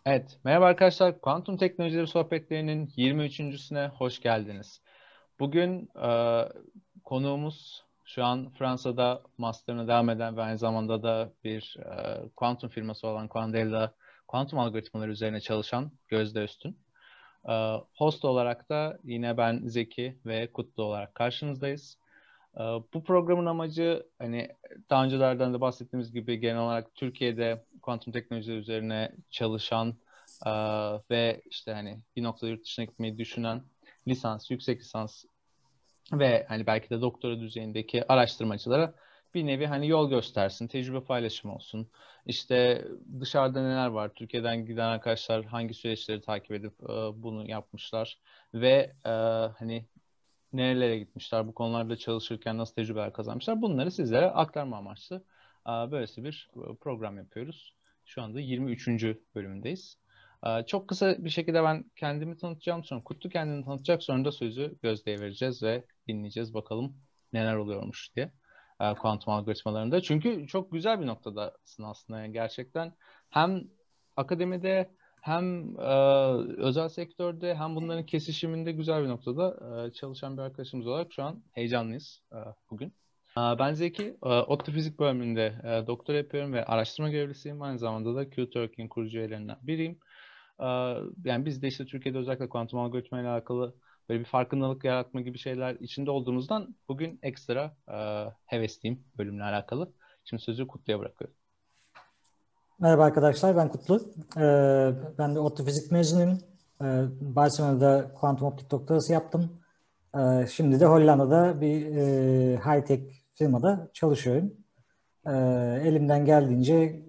Evet, merhaba arkadaşlar. Kuantum teknolojileri sohbetlerinin 23.süne hoş geldiniz. Bugün konuğumuz şu an Fransa'da master'ına devam eden ve aynı zamanda da bir kuantum firması olan Quandela kuantum algoritmaları üzerine çalışan Gözde Öztün. Host olarak da yine ben Zeki ve Kutlu olarak karşınızdayız. Bu programın amacı hani daha öncelerden de bahsettiğimiz gibi genel olarak Türkiye'de kuantum teknolojileri üzerine çalışan e, ve işte hani bir noktada yurt dışına gitmeyi düşünen lisans, yüksek lisans ve hani belki de doktora düzeyindeki araştırmacılara bir nevi hani yol göstersin, tecrübe paylaşımı olsun. İşte dışarıda neler var, Türkiye'den giden arkadaşlar hangi süreçleri takip edip bunu yapmışlar ve hani nerelere gitmişler, bu konularda çalışırken nasıl tecrübeler kazanmışlar, bunları sizlere aktarma amaçlı böylesi bir program yapıyoruz. Şu anda 23. bölümündeyiz. Çok kısa bir şekilde ben kendimi tanıtacağım, sonra Kutlu kendini tanıtacak, sonra da sözü Gözde'ye vereceğiz ve dinleyeceğiz bakalım neler oluyormuş diye kuantum algoritmalarında. Çünkü çok güzel bir noktadasın aslında, yani gerçekten hem akademide hem özel sektörde hem bunların kesişiminde güzel bir noktada çalışan bir arkadaşımız olarak şu an heyecanlıyız bugün. Ben Zeki, ODTÜ Fizik bölümünde doktora yapıyorum ve araştırma görevlisiyim. Aynı zamanda da Q-Turk'ün kurucu üyelerinden biriyim. E, Yani biz de işte Türkiye'de özellikle kuantum algoritma ile alakalı böyle bir farkındalık yaratma gibi şeyler içinde olduğumuzdan bugün ekstra hevesliyim bölümle alakalı. Şimdi sözü Kutlu'ya bırakıyorum. Merhaba arkadaşlar, ben Kutlu. Ben de ODTÜ Fizik mezunuyum. Barcelona'da kuantum optik doktorası yaptım. Şimdi de Hollanda'da bir high-tech firmada çalışıyorum. Ee, Elimden geldiğince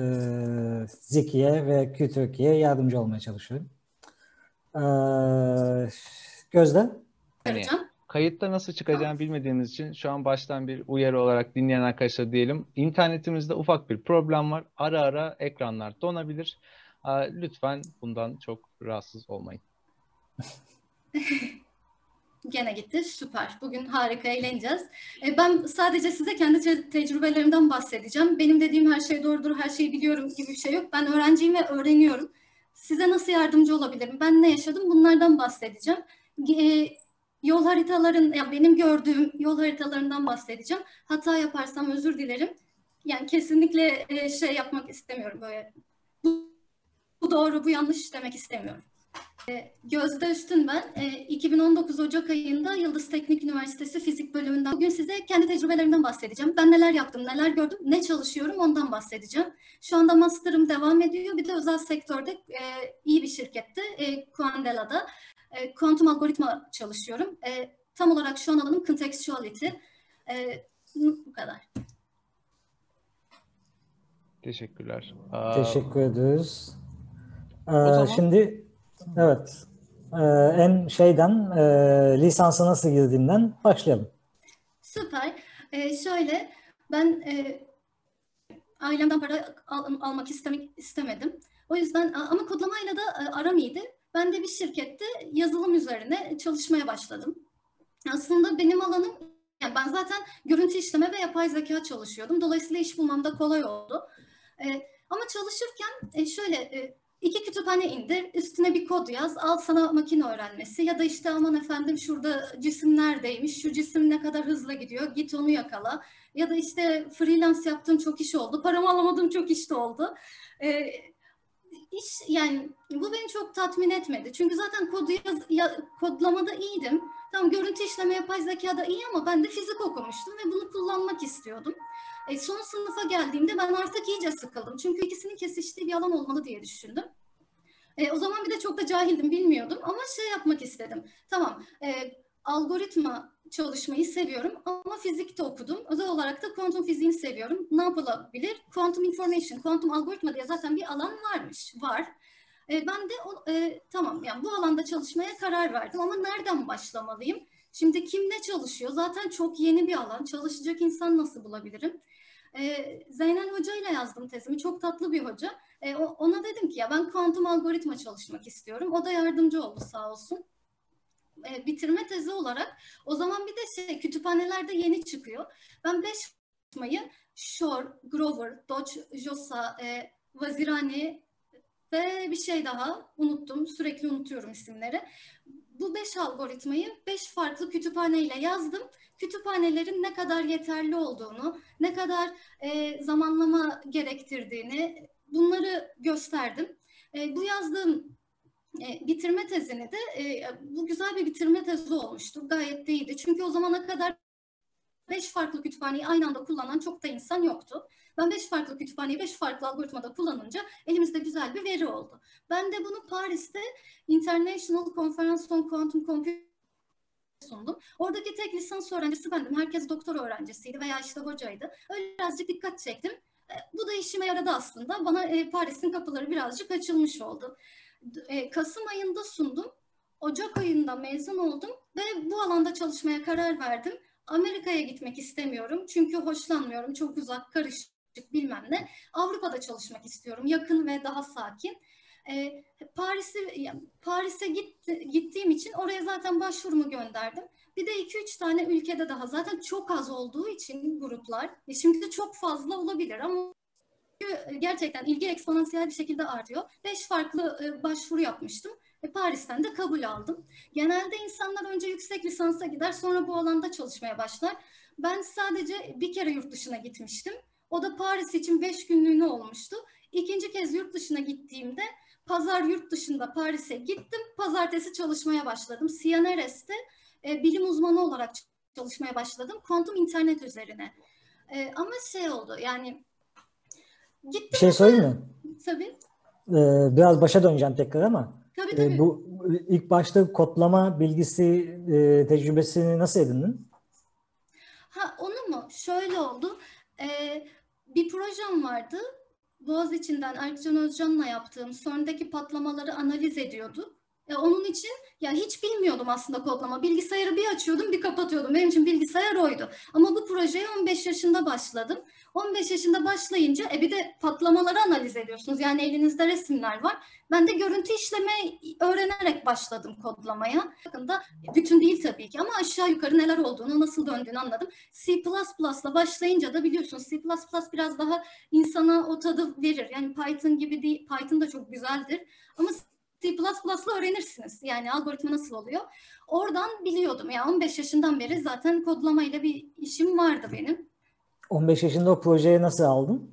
Zeki'ye ve Q-Turkey'ye yardımcı olmaya çalışıyorum. Gözde? Hani kayıtta nasıl çıkacağını bilmediğimiz için şu an baştan bir uyarı olarak dinleyen arkadaşlar diyelim. İnternetimizde ufak bir problem var. Ara ara ekranlar donabilir. Lütfen bundan çok rahatsız olmayın. Gene gitti. Süper. Bugün harika eğleneceğiz. Ben sadece size kendi tecrübelerimden bahsedeceğim. Benim dediğim her şey doğrudur, her şeyi biliyorum gibi bir şey yok. Ben öğrenciyim ve öğreniyorum. Size nasıl yardımcı olabilirim? Ben ne yaşadım? Bunlardan bahsedeceğim. E, Yol haritaların, yani benim gördüğüm yol haritalarından bahsedeceğim. Hata yaparsam özür dilerim. Yani kesinlikle şey yapmak istemiyorum böyle. Bu doğru, bu yanlış demek istemiyorum. Gözde Üstün ben. 2019 Ocak ayında Yıldız Teknik Üniversitesi Fizik bölümünden. Bugün size kendi tecrübelerimden bahsedeceğim. Ben neler yaptım, neler gördüm, ne çalışıyorum ondan bahsedeceğim. Şu anda master'ım devam ediyor. Bir de özel sektörde iyi bir şirkette, Quandela'da kuantum algoritma çalışıyorum. Tam olarak şu an alanım contextuality. Bu kadar. Teşekkürler. Teşekkür ederiz. O zaman Şimdi evet, en şeyden lisansa nasıl girdiğinden başlayalım. Süper. Şöyle ben ailemden para almak istemedim. O yüzden ama kodlamayla da aram iyiydi. Ben de bir şirkette yazılım üzerine çalışmaya başladım. Aslında benim alanım, yani ben zaten görüntü işleme ve yapay zeka çalışıyordum. Dolayısıyla iş bulmam da kolay oldu. Ama çalışırken iki kütüphane indir, üstüne bir kod yaz, al sana makine öğrenmesi ya da işte aman efendim şurada cisim neredeymiş, şu cisim ne kadar hızla gidiyor, git onu yakala. Ya da işte freelance yaptığım çok iş oldu, paramı alamadığım çok iş de oldu. Ee, yani bu beni çok tatmin etmedi. Çünkü zaten kodlamada iyiydim. Tamam, görüntü işleme yapay zekada iyi ama ben de fizik okumuştum ve bunu kullanmak istiyordum. Son sınıfa geldiğimde ben artık iyice sıkıldım. Çünkü ikisinin kesiştiği bir alan olmalı diye düşündüm. O zaman bir de çok da cahildim, bilmiyordum ama şey yapmak istedim. Tamam, algoritma çalışmayı seviyorum ama fizik de okudum. Özel olarak da kuantum fiziğini seviyorum. Ne yapılabilir? Quantum information, kuantum algoritma diye zaten bir alan var. Ben de tamam, yani bu alanda çalışmaya karar verdim ama nereden başlamalıyım? Şimdi kim ne çalışıyor? Zaten çok yeni bir alan. Çalışacak insan nasıl bulabilirim? Zeynel Hoca ile yazdım tezimi. Çok tatlı bir hoca. Ona dedim ki ya ben kuantum algoritma çalışmak istiyorum. O da yardımcı oldu sağ olsun. Bitirme tezi olarak o zaman bir de kütüphanelerde yeni çıkıyor. Ben 5 çalışmayı Shor, Grover, Dodge, Josa, Vazirani Ve bir şey daha unuttum. Sürekli unutuyorum isimleri. Bu 5 algoritmayı 5 farklı kütüphaneyle yazdım. Kütüphanelerin ne kadar yeterli olduğunu, ne kadar zamanlama gerektirdiğini bunları gösterdim. Bu yazdığım bitirme tezini de bu güzel bir bitirme tezi olmuştu. Gayet de iyiydi. Çünkü o zamana kadar 5 farklı kütüphaneyi aynı anda kullanan çok da insan yoktu. Ben 5 farklı kütüphaneyi 5 farklı algoritmada kullanınca elimizde güzel bir veri oldu. Ben de bunu Paris'te International Conference on Quantum Computing sundum. Oradaki tek lisans öğrencisi bendim. Herkes doktor öğrencisiydi veya işte hocaydı. Öyle birazcık dikkat çektim. Bu da işime yaradı aslında. Bana Paris'in kapıları birazcık açılmış oldu. Kasım ayında sundum. Ocak ayında mezun oldum ve bu alanda çalışmaya karar verdim. Amerika'ya gitmek istemiyorum. Çünkü hoşlanmıyorum. Çok uzak, karışık bilmem ne. Avrupa'da çalışmak istiyorum. Yakın ve daha sakin. Paris'e gittiğim için oraya zaten başvurumu gönderdim. Bir de 2-3 tane ülkede daha zaten çok az olduğu için gruplar. Şimdi çok fazla olabilir ama gerçekten ilgi eksponansiyel bir şekilde artıyor. 5 farklı başvuru yapmıştım. Paris'ten de kabul aldım. Genelde insanlar önce yüksek lisansa gider, sonra bu alanda çalışmaya başlar. Ben sadece bir kere yurt dışına gitmiştim. O da Paris için 5 günlüğüne olmuştu. İkinci kez yurt dışına gittiğimde pazar yurt dışında Paris'e gittim. Pazartesi çalışmaya başladım. CNRS'te bilim uzmanı olarak çalışmaya başladım. Kuantum internet üzerine. Ama şey oldu yani gittim. Bir şey söyleyeyim mi? Tabii. Biraz başa döneceğim tekrar ama Tabii. bu ilk başta kodlama bilgisi tecrübesini nasıl edindin? Onu mu? Şöyle oldu. Bir projem vardı. Boğaziçi'nden Erkcan Özcan'la yaptığım sonraki patlamaları analiz ediyorduk. Onun için ya hiç bilmiyordum aslında kodlama. Bilgisayarı bir açıyordum, bir kapatıyordum. Benim için bilgisayar oydu. Ama bu projeye 15 yaşında başladım. 15 yaşında başlayınca bir de patlamaları analiz ediyorsunuz. Yani elinizde resimler var. Ben de görüntü işleme öğrenerek başladım kodlamaya. Yakında bütün değil tabii ki ama aşağı yukarı neler olduğunu, nasıl döndüğünü anladım. C++'la başlayınca da biliyorsunuz C++ biraz daha insana o tadı verir. Yani Python gibi değil. Python da çok güzeldir. Ama C++'la öğrenirsiniz. Yani algoritma nasıl oluyor? Oradan biliyordum. Yani 15 yaşından beri zaten kodlamayla bir işim vardı benim. 15 yaşında o projeyi nasıl aldın?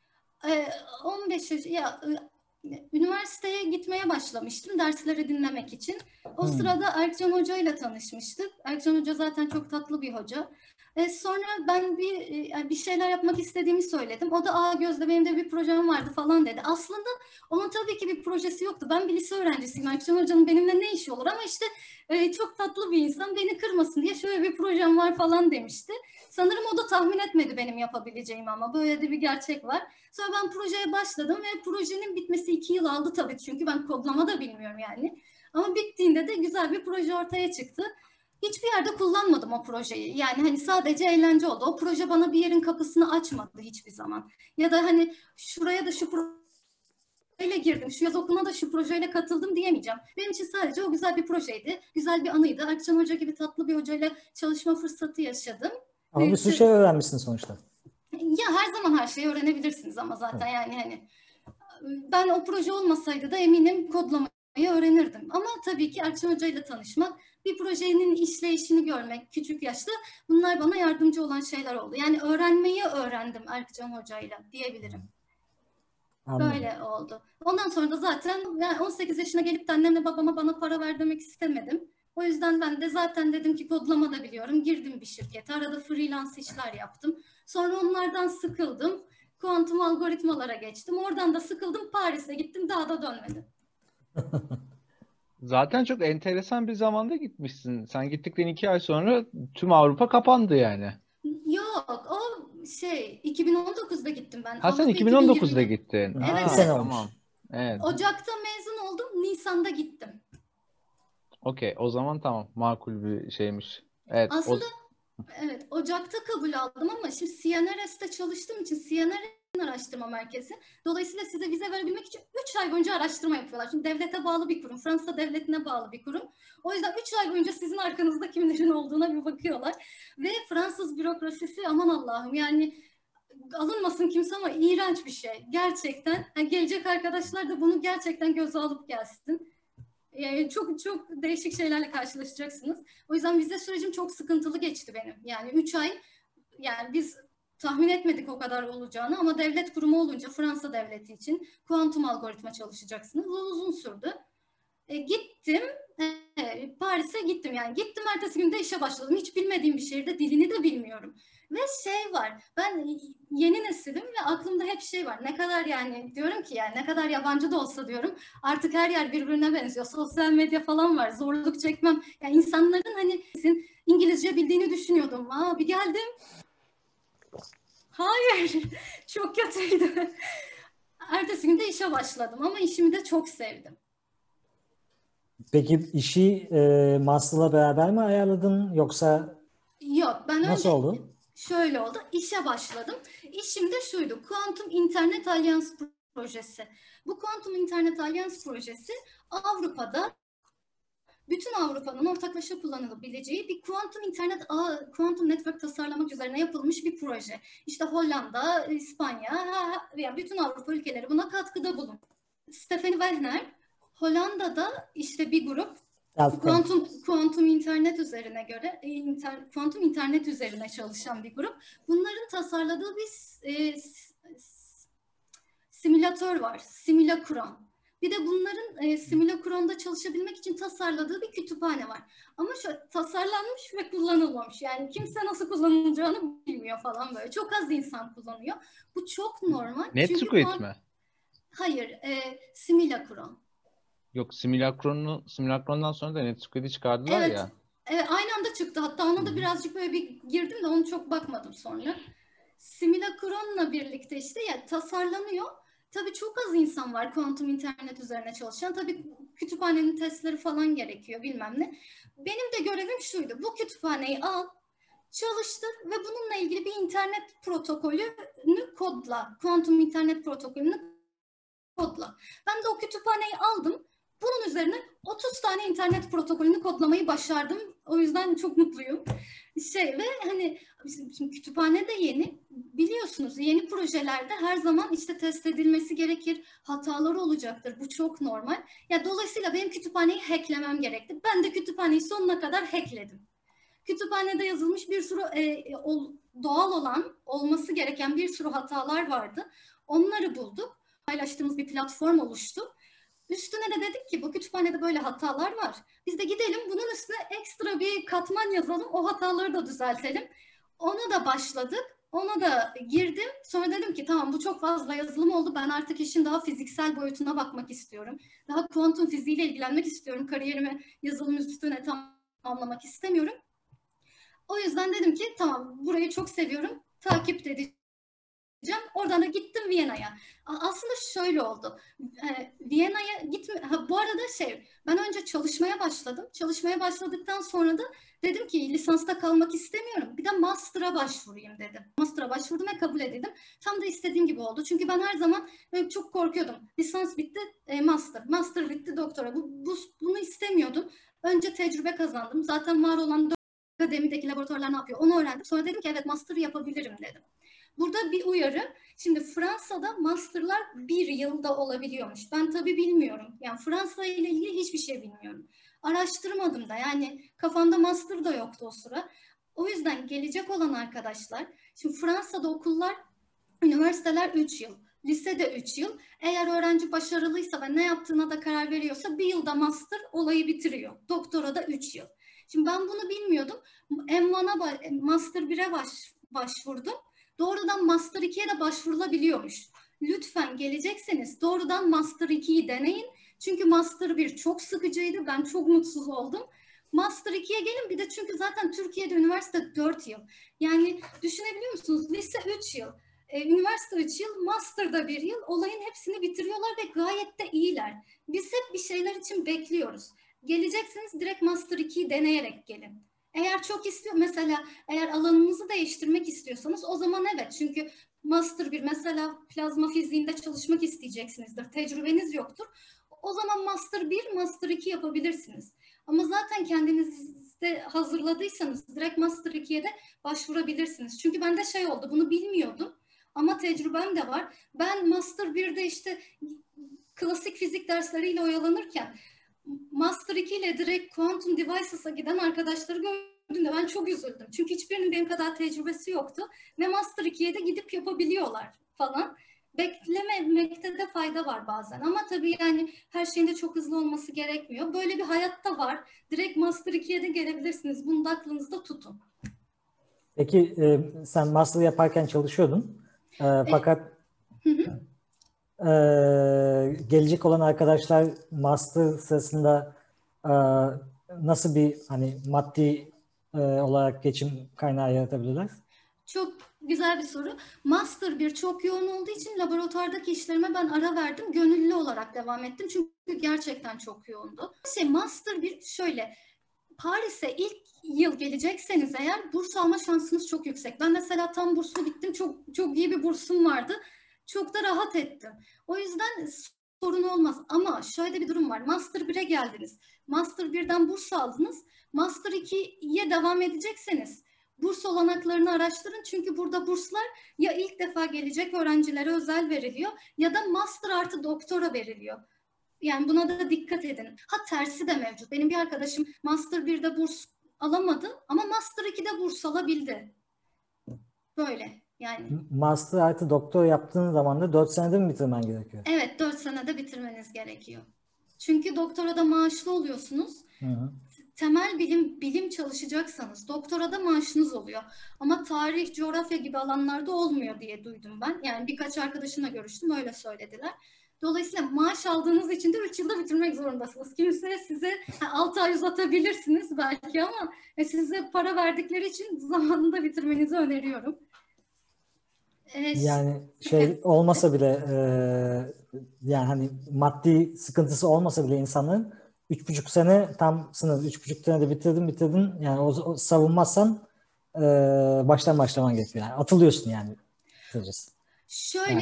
15 yaş üniversiteye gitmeye başlamıştım dersleri dinlemek için. O sırada Erkcan Hoca ile tanışmıştık. Erkcan Hoca zaten çok tatlı bir hoca. Sonra ben bir şeyler yapmak istediğimi söyledim. O da Gözde benim de bir projem vardı falan dedi. Aslında onun tabii ki bir projesi yoktu. Ben bir lise öğrencisiyim. Erkcan Hoca'nın benimle ne işi olur ama işte çok tatlı bir insan beni kırmasın diye şöyle bir projem var falan demişti. Sanırım o da tahmin etmedi benim yapabileceğimi ama böyle de bir gerçek var. Sonra ben projeye başladım ve projenin bitmesi 2 yıl aldı tabii. Çünkü ben kodlama da bilmiyorum yani. Ama bittiğinde de güzel bir proje ortaya çıktı. Hiçbir yerde kullanmadım o projeyi. Yani hani sadece eğlence oldu. O proje bana bir yerin kapısını açmadı hiçbir zaman. Ya da hani şuraya da şu projeyle girdim, şu yaz okuluna da şu projeyle katıldım diyemeyeceğim. Benim için sadece o güzel bir projeydi. Güzel bir anıydı. Erkcan Hoca gibi tatlı bir hocayla çalışma fırsatı yaşadım. Ama bir sürü şey öğrenmişsin sonuçta. Ya her zaman her şeyi öğrenebilirsiniz ama zaten yani hani ben o proje olmasaydı da eminim kodlamayı öğrenirdim. Ama tabii ki Erkcan Hoca ile tanışmak, bir projenin işleyişini görmek küçük yaşta bunlar bana yardımcı olan şeyler oldu. Yani öğrenmeyi öğrendim Erkcan Hoca ile diyebilirim. Anladım. Böyle oldu. Ondan sonra da zaten yani 18 yaşına gelip de annemle babama bana para ver demek istemedim. O yüzden ben de zaten dedim ki kodlama da biliyorum. Girdim bir şirkete. Arada freelance işler yaptım. Sonra onlardan sıkıldım. Kuantum algoritmalara geçtim. Oradan da sıkıldım. Paris'e gittim. Daha da dönmedim. Zaten çok enteresan bir zamanda gitmişsin. Sen gittikten 2 ay sonra tüm Avrupa kapandı yani. Yok, o 2019'da gittim ben. Ha sen Avrupa 2019'da 2020'de. gittin. Evet, Bir sene evet. olmuş. Tamam. Evet. Ocak'ta mezun oldum. Nisan'da gittim. Okey. O zaman tamam. Makul bir şeymiş. Evet. Aslında evet, Ocak'ta kabul aldım ama şimdi CNRS'te çalıştığım için CNRS'in araştırma merkezi. Dolayısıyla size vize verebilmek için 3 ay boyunca araştırma yapıyorlar. Şimdi devlete bağlı bir kurum. Fransa devletine bağlı bir kurum. O yüzden 3 ay boyunca sizin arkanızda kimlerin olduğuna bir bakıyorlar. Ve Fransız bürokrasisi aman Allah'ım yani alınmasın kimse ama iğrenç bir şey. Gerçekten. Yani gelecek arkadaşlar da bunu gerçekten göze alıp gelsin. Çok çok değişik şeylerle karşılaşacaksınız. O yüzden vize sürecim çok sıkıntılı geçti benim. Yani 3 ay, yani biz tahmin etmedik o kadar olacağını ama devlet kurumu olunca Fransa devleti için kuantum algoritma çalışacaksınız. Uzun sürdü. Gittim. Paris'e gittim yani. Gittim, ertesi günde işe başladım. Hiç bilmediğim bir şehirde, dilini de bilmiyorum. Ve şey var, ben yeni nesilim ve aklımda hep şey var. Ne kadar, yani diyorum ki yani ne kadar yabancı da olsa diyorum. Artık her yer birbirine benziyor. Sosyal medya falan var. Zorluk çekmem. Yani insanların hani İngilizce bildiğini düşünüyordum. Bir geldim. Hayır. Çok kötüydü. Ertesi günde işe başladım ama işimi de çok sevdim. Peki işi master'la beraber mi ayarladın yoksa Yok, ben nasıl önce oldu? şöyle oldu. İşe başladım. İşim de şuydu. Kuantum İnternet Alyans projesi. Bu Kuantum İnternet Alyans projesi Avrupa'da, bütün Avrupa'nın ortaklaşa kullanılabileceği bir kuantum internet ağı, kuantum network tasarlamak üzerine yapılmış bir proje. İşte Hollanda, İspanya, yani bütün Avrupa ülkeleri buna katkıda bulun. Stephanie Wagner, Hollanda'da işte bir grup kuantum internet üzerine göre kuantum internet üzerine çalışan bir grup. Bunların tasarladığı bir simülatör var. Simülakron. Bir de bunların simülakronda çalışabilmek için tasarladığı bir kütüphane var. Ama tasarlanmış ve kullanılmamış. Yani kimse nasıl kullanılacağını bilmiyor falan böyle. Çok az insan kullanıyor. Bu çok normal. NetSuite mi? Hayır, simülakron. Yok, simülakrondan sonra da NetSuite'i çıkardılar Evet, ya. evet, aynı anda çıktı. Hatta ona da birazcık böyle bir girdim de onu çok bakmadım sonra. Simülakronla birlikte işte ya tasarlanıyor. Tabii çok az insan var kuantum internet üzerine çalışan. Tabii kütüphanenin testleri falan gerekiyor, bilmem ne. Benim de görevim şuydu. Bu kütüphaneyi al, çalıştır ve bununla ilgili bir internet protokolünü kodla. Kuantum internet protokolünü kodla. Ben de o kütüphaneyi aldım. Bunun üzerine 30 tane internet protokolünü kodlamayı başardım. O yüzden çok mutluyum. Ve hani şimdi kütüphane de yeni. Biliyorsunuz yeni projelerde her zaman işte test edilmesi gerekir. Hataları olacaktır. Bu çok normal. Ya dolayısıyla benim kütüphaneyi hacklemem gerekti. Ben de kütüphaneyi sonuna kadar hackledim. Kütüphanede yazılmış bir sürü doğal olan, olması gereken bir sürü hatalar vardı. Onları bulduk. Paylaştığımız bir platform oluştu. Üstüne de dedik ki bu kütüphanede böyle hatalar var. Biz de gidelim bunun üstüne ekstra bir katman yazalım. O hataları da düzeltelim. Ona da başladık. Ona da girdim. Sonra dedim ki tamam, bu çok fazla yazılım oldu. Ben artık işin daha fiziksel boyutuna bakmak istiyorum. Daha kuantum fiziğiyle ilgilenmek istiyorum. Kariyerimi yazılım üstüne tamamlamak istemiyorum. O yüzden dedim ki tamam, burayı çok seviyorum. Takip edeceğim. Oradan da gittim Viyana'ya. Aslında şöyle oldu. Viyana'ya bu arada ben önce çalışmaya başladım. Çalışmaya başladıktan sonra da dedim ki lisansta kalmak istemiyorum. Bir de master'a başvurayım dedim. Master'a başvurdum ve kabul edildim. Tam da istediğim gibi oldu. Çünkü ben her zaman çok korkuyordum. Lisans bitti, master. Master bitti, doktora. Bunu istemiyordum. Önce tecrübe kazandım. Zaten var olan akademideki laboratuvarlar ne yapıyor onu öğrendim. Sonra dedim ki evet, master yapabilirim dedim. Burada bir uyarı. Şimdi Fransa'da masterlar 1 yılda olabiliyormuş. Ben tabii bilmiyorum. Yani Fransa ile ilgili hiçbir şey bilmiyorum. Araştırmadım da, yani kafamda master da yoktu o sıra. O yüzden gelecek olan arkadaşlar, şimdi Fransa'da okullar, üniversiteler 3 yıl. Lisede 3 yıl. Eğer öğrenci başarılıysa ve ne yaptığına da karar veriyorsa 1 yılda master olayı bitiriyor. Doktora da 3 yıl. Şimdi ben bunu bilmiyordum. M1'a Master 1'e başvurdum. Doğrudan Master 2'ye de başvurulabiliyormuş. Lütfen gelecekseniz doğrudan Master 2'yi deneyin. Çünkü Master 1 çok sıkıcıydı. Ben çok mutsuz oldum. Master 2'ye gelin bir de, çünkü zaten Türkiye'de üniversite 4 yıl. Yani düşünebiliyor musunuz? Lise 3 yıl. Üniversite 3 yıl, master'da 1 yıl, olayın hepsini bitiriyorlar ve gayet de iyiler. Biz hep bir şeyler için bekliyoruz. Geleceksiniz, direkt Master 2'yi deneyerek gelin. Eğer çok mesela eğer alanınızı değiştirmek istiyorsanız o zaman evet, çünkü Master 1 mesela plazma fiziğinde çalışmak isteyeceksinizdir. Tecrübeniz yoktur. O zaman Master 1, Master 2 yapabilirsiniz. Ama zaten kendinizde hazırladıysanız direkt Master 2'ye de başvurabilirsiniz. Çünkü bende oldu, bunu bilmiyordum. ama tecrübem de var. Ben Master 1'de işte klasik fizik dersleriyle oyalanırken Master 2 ile direkt Quantum Devices'a giden arkadaşları gördüğümde ben çok üzüldüm. Çünkü hiçbirinin benim kadar tecrübesi yoktu. Ve Master 2'ye de gidip yapabiliyorlar falan. Beklememekte de fayda var bazen. Ama tabii yani her şeyin de çok hızlı olması gerekmiyor. Böyle bir hayatta var. Direkt Master 2'ye de gelebilirsiniz. Bunu da aklınızda tutun. Peki sen master yaparken çalışıyordun. Fakat gelecek olan arkadaşlar master sırasında nasıl bir hani maddi olarak geçim kaynağı yaratabilirler? Çok güzel bir soru. Master 1 çok yoğun olduğu için laboratuvardaki işlerime ben ara verdim. Gönüllü olarak devam ettim. Çünkü gerçekten çok yoğundu. Master 1 şöyle. Paris'e ilk yıl gelecekseniz eğer burs alma şansınız çok yüksek. Ben mesela tam burslu gittim. Çok iyi bir bursum vardı. Çok da rahat ettim. O yüzden sorun olmaz. Ama şöyle bir durum var. Master 1'e geldiniz. Master 1'den burs aldınız. Master 2'ye devam edecekseniz burs olanaklarını araştırın. Çünkü burada burslar ya ilk defa gelecek öğrencilere özel veriliyor ya da master artı doktora veriliyor. Yani buna da dikkat edin. Ha tersi de mevcut. Benim bir arkadaşım Master 1'de burs alamadı ama Master 2'de burs alabildi. Böyle yani. Master artı doktor yaptığın zaman da 4 senede mi bitirmen gerekiyor? Evet 4 senede bitirmeniz gerekiyor. Çünkü doktorada maaşlı oluyorsunuz. Hı-hı. Temel bilim çalışacaksanız doktorada maaşınız oluyor. Ama tarih, coğrafya gibi alanlarda olmuyor diye duydum ben. Yani birkaç arkadaşımla görüştüm öyle söylediler. Dolayısıyla maaş aldığınız için de 3 yılda bitirmek zorundasınız. Kimse size 6 ay uzatabilirsiniz belki ama size para verdikleri için zamanında bitirmenizi öneriyorum. Yani şey olmasa bile yani hani maddi sıkıntısı olmasa bile insanların 3,5 sene tam sınır 3,5 senede bitirdin yani o savunmazsan baştan başlaman gerekiyor. Yani atılıyorsun yani. Şöyle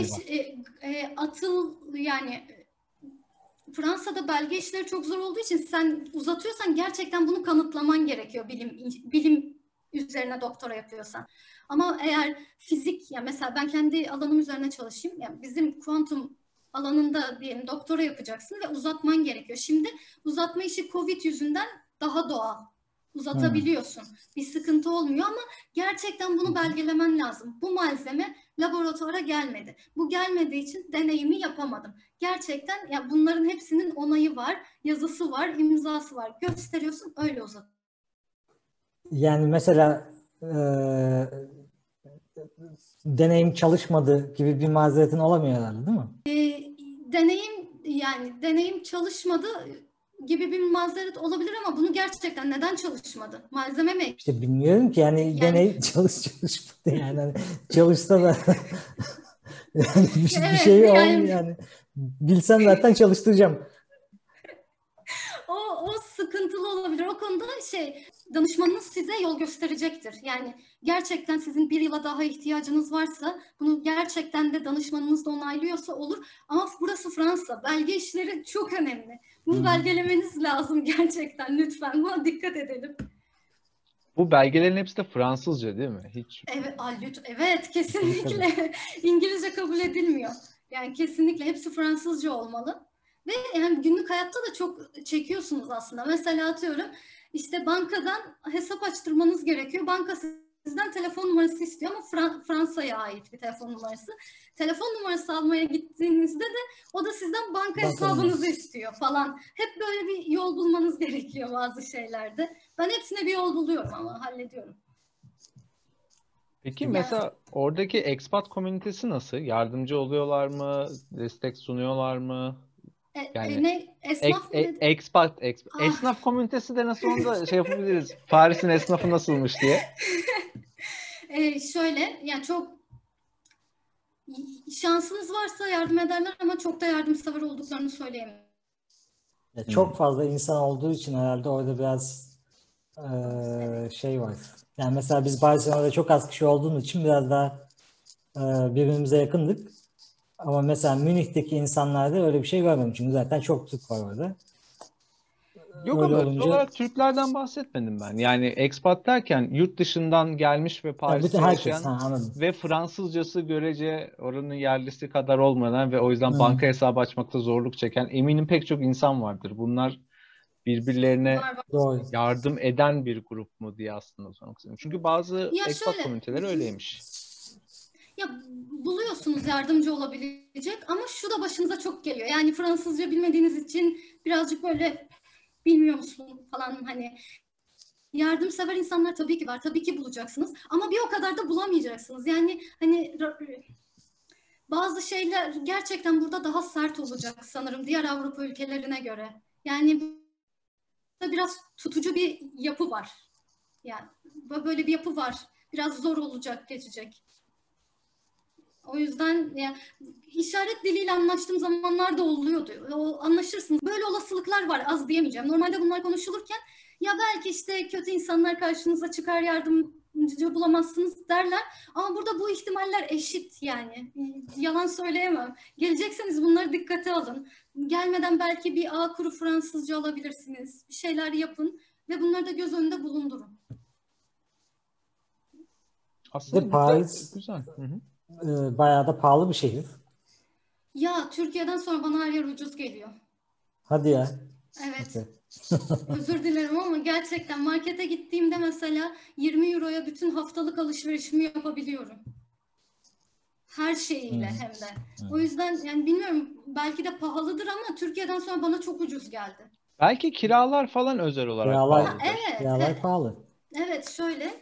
yani Fransa'da belge işleri çok zor olduğu için sen uzatıyorsan gerçekten bunu kanıtlaman gerekiyor bilim üzerine doktora yapıyorsan. Ama eğer fizik ya mesela ben kendi alanım üzerine çalışayım. Yani bizim kuantum alanında diyelim doktora yapacaksın ve uzatman gerekiyor. Şimdi uzatma işi Covid yüzünden daha doğal. Uzatabiliyorsun. Bir sıkıntı olmuyor ama gerçekten bunu belgelemen lazım. Bu malzeme laboratuvara gelmedi. Bu gelmediği için deneyimi yapamadım. Gerçekten ya bunların hepsinin onayı var, yazısı var, imzası var. Gösteriyorsun öyle uzat. Yani mesela deneyim çalışmadı gibi bir mazeretin olamıyor herhalde değil mi? Deneyim çalışmadı gibi bir mazeret olabilir ama bunu gerçekten neden çalışmadı? Malzeme mi? İşte bilmiyorum ki yani deney çalışmadı yani hani çalışsa da yani bir şey olmuyor yani. Bilsem zaten çalıştıracağım. O sıkıntılı olabilir. O konuda danışmanınız size yol gösterecektir. Yani gerçekten sizin bir yıla daha ihtiyacınız varsa bunu gerçekten de danışmanınız da onaylıyorsa olur. Ama burası Fransa. Belge işleri çok önemli. Bunu belgelemeniz lazım gerçekten. Lütfen buna dikkat edelim. Bu belgelerin hepsi de Fransızca değil mi? Evet kesinlikle. İngilizce kabul edilmiyor. Yani kesinlikle hepsi Fransızca olmalı. Ve yani günlük hayatta da çok çekiyorsunuz aslında. Mesela atıyorum işte bankadan hesap açtırmanız gerekiyor. Banka sizden telefon numarası istiyor ama Fransa'ya ait bir telefon numarası. Telefon numarası almaya gittiğinizde de o da sizden banka hesabınızı istiyor falan. Hep böyle bir yol bulmanız gerekiyor bazı şeylerde. Ben hepsine bir yol buluyorum ama hallediyorum. Peki mesela oradaki expat komünitesi nasıl? Yardımcı oluyorlar mı? Destek sunuyorlar mı? Yani Esnaf mı dedi? expat. Esnaf komünitesi de nasıl, onu da yapabiliriz. Paris'in esnafı nasılmış diye. Şöyle yani çok şansınız varsa yardım ederler ama çok da yardımsever olduklarını söyleyemem. Çok fazla insan olduğu için herhalde orada biraz şey var. Yani mesela biz Barcelona'da çok az kişi olduğumuz için biraz daha birbirimize yakındık. Ama mesela Münih'teki insanlarda öyle bir şey görmedim. Çünkü zaten çok Türk var orada. Yok Öyle ama özel olunca olarak Türklerden bahsetmedim ben. Yani expat derken yurt dışından gelmiş ve bütün Paris'te herkes, yaşayan anladım. ve Fransızcası görece oranın yerlisi kadar olmadan ve o yüzden Hı. banka hesabı açmakta zorluk çeken eminim pek çok insan vardır. Bunlar birbirlerine Var var. Doğru. yardım eden bir grup mu diye aslında sormak istedim. Çünkü bazı Ya expat şöyle, komüniteleri öyleymiş. ya buluyorsunuz yardımcı olabilecek ama şu da başınıza çok geliyor. Yani Fransızca bilmediğiniz için birazcık böyle bilmiyor musun falan, hani yardımsever insanlar tabii ki var. Tabii ki bulacaksınız. Ama bir o kadar da bulamayacaksınız. Yani hani bazı şeyler gerçekten burada daha sert olacak sanırım diğer Avrupa ülkelerine göre. Yani burada biraz tutucu bir yapı var. Yani böyle bir yapı var. Biraz zor olacak, geçecek. O yüzden ya, işaret diliyle anlaştığım zamanlar da oluyordu. O, anlaşırsınız. Böyle olasılıklar var, az diyemeyeceğim. Normalde bunlar konuşulurken ya belki işte kötü insanlar karşınıza çıkar, yardımcı bulamazsınız derler. Ama burada bu ihtimaller eşit yani. Yalan söyleyemem. Gelecekseniz bunları dikkate alın. Gelmeden belki bir A kuru Fransızca alabilirsiniz. Bir şeyler yapın ve bunları da göz önünde bulundurun. Bir Aslında de güzel, Paris güzel. Hı hı. bayağı da pahalı bir şehir. Ya Türkiye'den sonra bana her yer ucuz geliyor. Hadi ya. Evet. Okay. Özür dilerim ama gerçekten markete gittiğimde mesela 20 euroya bütün haftalık alışverişimi yapabiliyorum. Her şeyiyle hem de. O yüzden yani bilmiyorum, belki de pahalıdır ama Türkiye'den sonra bana çok ucuz geldi. Belki kiralar falan özel olarak Kiralar, Ha, pahalıdır. evet, kiralar pahalı. evet şöyle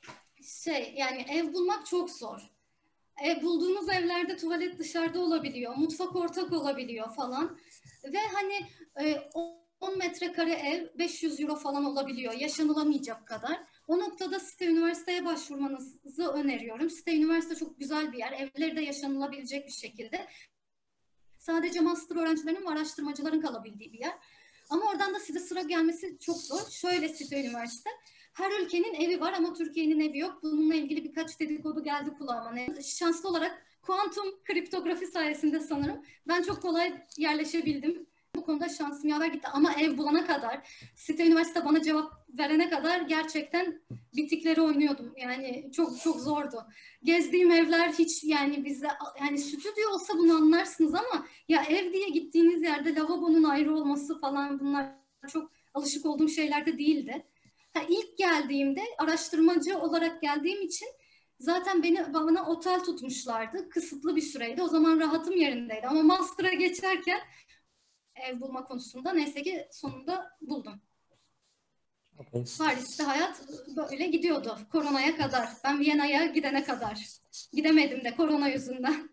yani ev bulmak çok zor. Bulduğunuz evlerde tuvalet dışarıda olabiliyor, mutfak ortak olabiliyor falan. Ve hani 10 metrekare ev 500 euro falan olabiliyor, yaşanılamayacak kadar. O noktada Site Üniversiteye başvurmanızı öneriyorum. Site Üniversite çok güzel bir yer, evleri de yaşanılabilecek bir şekilde. Sadece master öğrencilerinin ve araştırmacıların kalabildiği bir yer. Ama oradan da size sıra gelmesi çok zor. Şöyle Site Üniversite. Her ülkenin evi var ama Türkiye'nin evi yok. Bununla ilgili birkaç dedikodu geldi kulağıma. Şanslı olarak kuantum kriptografi sayesinde sanırım ben çok kolay yerleşebildim. Bu konuda şansım yaver gitti. Ama ev bulana kadar, Site Üniversite bana cevap verene kadar gerçekten bitikleri oynuyordum. Yani çok çok zordu. Gezdiğim evler hiç, yani bize, yani stüdyo olsa bunu anlarsınız ama ya ev diye gittiğiniz yerde lavabonun ayrı olması falan, bunlar çok alışık olduğum şeyler de değildi. İlk geldiğimde araştırmacı olarak geldiğim için zaten bana otel tutmuşlardı. Kısıtlı bir süreydi. O zaman rahatım yerindeydi. Ama master'a geçerken ev bulma konusunda neyse ki sonunda buldum. Okay. Paris'te hayat böyle gidiyordu koronaya kadar. Ben Viyana'ya gidene kadar. Gidemedim de korona yüzünden.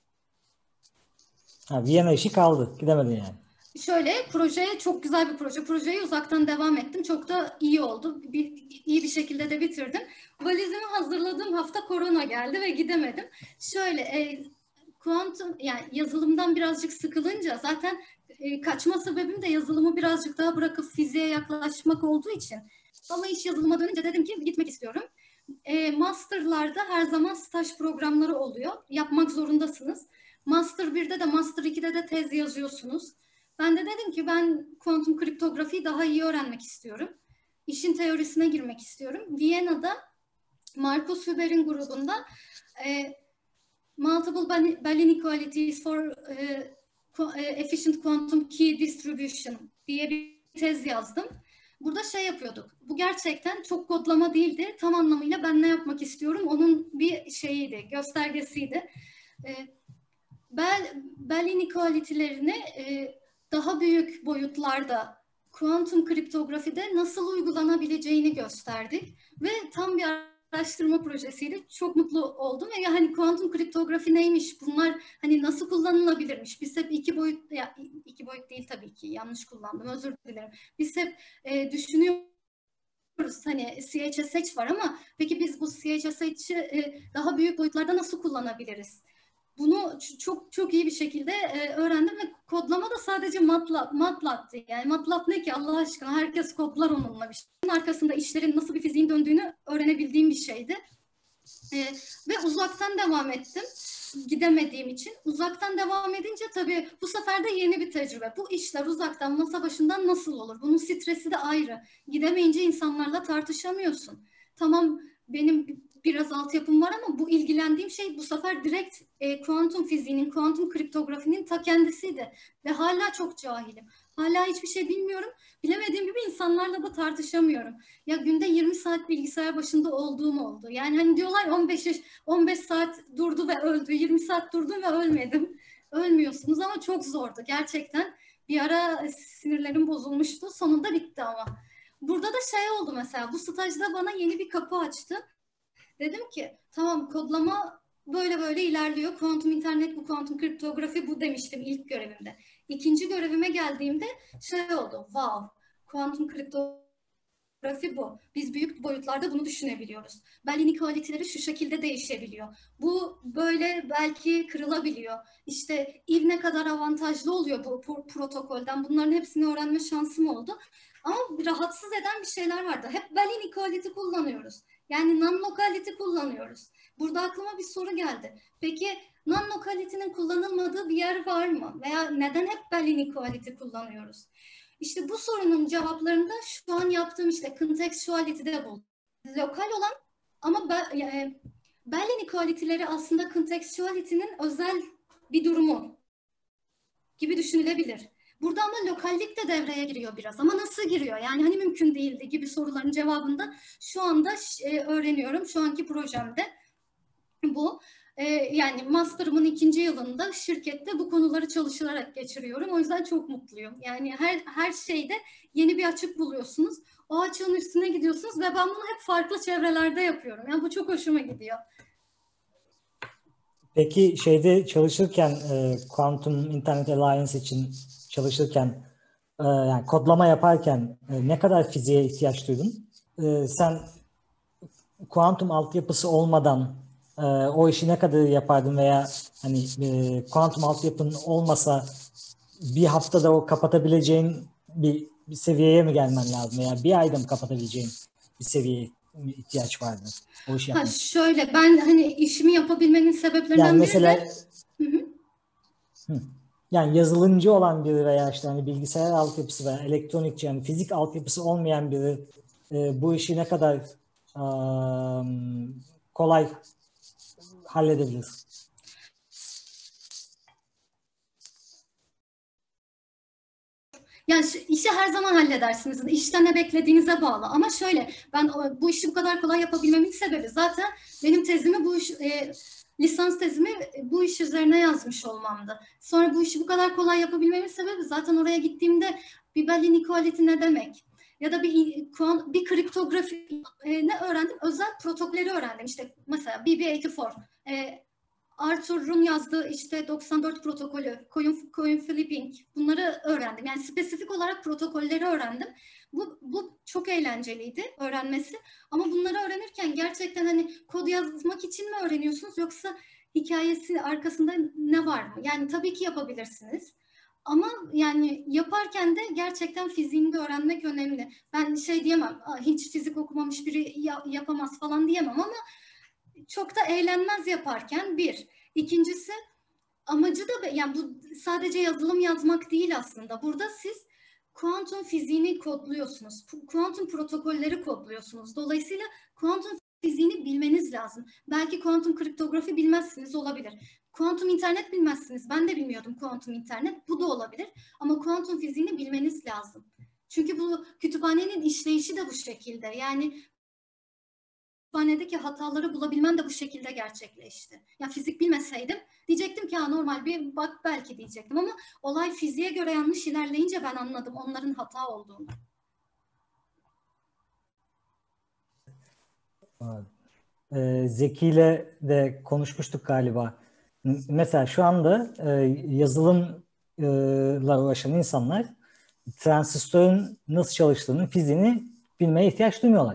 Ha, Viyana işi kaldı. Gidemedin yani. Şöyle, proje çok güzel bir proje. Projeyi uzaktan devam ettim. Çok da iyi oldu. İyi bir şekilde de bitirdim. Valizimi hazırladığım hafta korona geldi ve gidemedim. Şöyle, kuantum, yani yazılımdan birazcık sıkılınca zaten kaçma sebebim de yazılımı birazcık daha bırakıp fiziğe yaklaşmak olduğu için. Ama iş yazılıma dönünce dedim ki gitmek istiyorum. Master'larda her zaman staj programları oluyor. Yapmak zorundasınız. Master 1'de de Master 2'de de tez yazıyorsunuz. Ben de dedim ki ben kuantum kriptografiyi daha iyi öğrenmek istiyorum. İşin teorisine girmek istiyorum. Viyana'da Markus Huber'in grubunda Multiple Bell Inequalities for Efficient Quantum Key Distribution diye bir tez yazdım. Burada şey yapıyorduk. Bu gerçekten çok kodlama değildi. Tam anlamıyla ben ne yapmak istiyorum onun bir şeyiydi, göstergesiydi. Bell inequality'lerini daha büyük boyutlarda kuantum kriptografide nasıl uygulanabileceğini gösterdik ve tam bir araştırma projesiydi. Çok mutlu oldum ve yani kuantum kriptografi neymiş, bunlar hani nasıl kullanılabilirmiş. Biz hep iki boyut değil tabii ki, yanlış kullandım, özür dilerim. Biz hep düşünüyoruz hani CHSH var ama peki biz bu CHSH'i daha büyük boyutlarda nasıl kullanabiliriz? Bunu çok çok iyi bir şekilde öğrendim ve kodlama da sadece MATLAB'tı. Yani MATLAB ne ki Allah aşkına, herkes kodlar onunla bir şeyin arkasında işlerin nasıl bir fiziğin döndüğünü öğrenebildiğim bir şeydi. Ve uzaktan devam ettim. Gidemediğim için. Uzaktan devam edince tabii bu sefer de yeni bir tecrübe. Bu işler uzaktan masa başından nasıl olur? Bunun stresi de ayrı. Gidemeyince insanlarla tartışamıyorsun. Tamam, benim biraz altyapım var ama bu ilgilendiğim şey bu sefer direkt kuantum fiziğinin, kuantum kriptografinin ta kendisiydi. Ve hala çok cahilim. Hala hiçbir şey bilmiyorum. Bilemediğim gibi insanlarla da tartışamıyorum. Ya günde 20 saat bilgisayar başında olduğum oldu. Yani hani diyorlar 15 saat durdu ve öldü. 20 saat durdum ve ölmedim. Ölmüyorsunuz ama çok zordu gerçekten. Bir ara sinirlerim bozulmuştu. Sonunda bitti ama. Burada da şey oldu mesela. Bu stajda bana yeni bir kapı açtı. Dedim ki tamam, kodlama böyle böyle ilerliyor. Kuantum internet bu, kuantum kriptografi bu demiştim ilk görevimde. İkinci görevime geldiğimde şey oldu. Wow, kuantum kriptografi bu. Biz büyük boyutlarda bunu düşünebiliyoruz. Bell inequality'leri şu şekilde değişebiliyor. Bu böyle belki kırılabiliyor. İşte Eve ne kadar avantajlı oluyor bu protokolden. Bunların hepsini öğrenme şansım oldu. Ama rahatsız eden bir şeyler vardı. Hep Bell inequality kullanıyoruz. Yani non-locality kullanıyoruz. Burada aklıma bir soru geldi. Peki non-locality'nin kullanılmadığı bir yer var mı? Veya neden hep Bell inequality kullanıyoruz? İşte bu sorunun cevaplarını da şu an yaptığım işte contextuality'de buldum. Lokal olan ama Bell inequality'leri aslında contextuality'nin özel bir durumu gibi düşünülebilir. Burada ama lokallik de devreye giriyor biraz. Ama nasıl giriyor? Yani hani mümkün değildi gibi soruların cevabında şu anda öğreniyorum. Şu anki projemde bu. Yani master'ımın 2. yılında şirkette bu konuları çalışarak geçiriyorum. O yüzden çok mutluyum. Yani her şeyde yeni bir açık buluyorsunuz. O açığın üstüne gidiyorsunuz ve ben bunu hep farklı çevrelerde yapıyorum. Yani bu çok hoşuma gidiyor. Peki şeyde çalışırken Quantum Internet Alliance için çalışırken yani kodlama yaparken ne kadar fiziğe ihtiyaç duydun? Sen kuantum altyapısı olmadan o işi ne kadar yapardın veya hani kuantum altyapın olmasa bir haftada o kapatabileceğin bir seviyeye mi gelmen lazım veya bir ayda mı kapatabileceğin bir seviyeye ihtiyaç vardı o işi yapmak? Şöyle ben hani işimi yapabilmenin sebeplerinden yani mesela, biri de yani yazılımcı olan biri veya işte hani bilgisayar altyapısı veya elektronikçi yani fizik altyapısı olmayan biri bu işi ne kadar kolay halledebilir? Yani işi her zaman halledersiniz. İşten ne beklediğinize bağlı. Ama şöyle, ben bu işi bu kadar kolay yapabilmemin sebebi zaten benim tezimi lisans tezimi bu iş üzerine yazmış olmamdı. Sonra bu işi bu kadar kolay yapabilmemin sebebi zaten oraya gittiğimde bir Bell inequality ne demek? Ya da bir kriptografi ne öğrendim? Özel protokolleri öğrendim. İşte mesela BB84, Arthur'un yazdığı işte 94 protokolü, coin flipping, bunları öğrendim. Yani spesifik olarak protokolleri öğrendim. Bu çok eğlenceliydi öğrenmesi. Ama bunları öğrenirken gerçekten hani kod yazmak için mi öğreniyorsunuz yoksa hikayesi arkasında ne var mı? Yani tabii ki yapabilirsiniz. Ama yani yaparken de gerçekten fiziğini de öğrenmek önemli. Ben şey diyemem, hiç fizik okumamış biri yapamaz falan diyemem ama çok da eğlenmez yaparken bir. İkincisi amacı da yani bu sadece yazılım yazmak değil aslında. Burada siz kuantum fiziğini kodluyorsunuz. Kuantum protokolleri kodluyorsunuz. Dolayısıyla kuantum fiziğini bilmeniz lazım. Belki kuantum kriptografi bilmezsiniz, olabilir. Kuantum internet bilmezsiniz. Ben de bilmiyordum kuantum internet. Bu da olabilir. Ama kuantum fiziğini bilmeniz lazım. Çünkü bu kütüphanenin işleyişi de bu şekilde. Yani kütüphanedeki hataları bulabilmem de bu şekilde gerçekleşti. Ya fizik bilmeseydim diyecektim ki normal bir bak belki diyecektim ama olay fiziğe göre yanlış ilerleyince ben anladım onların hata olduğunu. Zeki ile de konuşmuştuk galiba. Mesela şu anda yazılımla uğraşan insanlar transistörün nasıl çalıştığını, fiziğini bilmeye ihtiyaç duymuyorlar.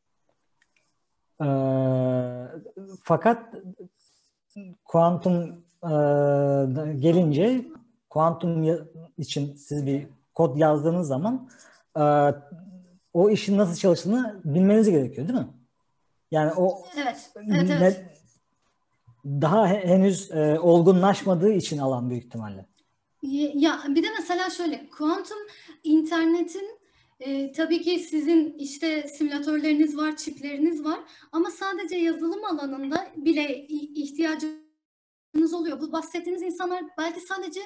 Fakat kuantum gelince kuantum için siz bir kod yazdığınız zaman o işin nasıl çalıştığını bilmeniz gerekiyor, değil mi? Yani o Evet, evet. Daha henüz olgunlaşmadığı için alan büyük ihtimalle. Ya bir de mesela şöyle, kuantum internetin tabii ki sizin işte simülatörleriniz var, çipleriniz var ama sadece yazılım alanında bile ihtiyacınız oluyor. Bu bahsettiğiniz insanlar belki sadece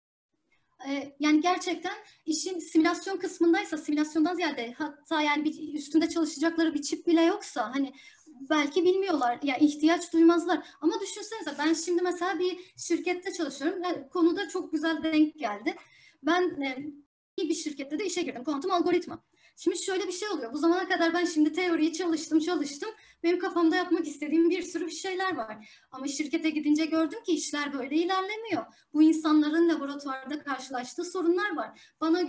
yani gerçekten işin simülasyon kısmındaysa, simülasyondan ziyade hatta yani bir üstünde çalışacakları bir çip bile yoksa hani belki bilmiyorlar ya yani ihtiyaç duymazlar. Ama düşünsenize ben şimdi mesela bir şirkette çalışıyorum. Yani konuda çok güzel denk geldi. Ben bir şirkette de işe girdim. Kuantum algoritma. Şimdi şöyle bir şey oluyor. Bu zamana kadar ben şimdi teoriyi çalıştım. Benim kafamda yapmak istediğim bir sürü bir şeyler var. Ama şirkete gidince gördüm ki işler böyle ilerlemiyor. Bu insanların laboratuvarda karşılaştığı sorunlar var.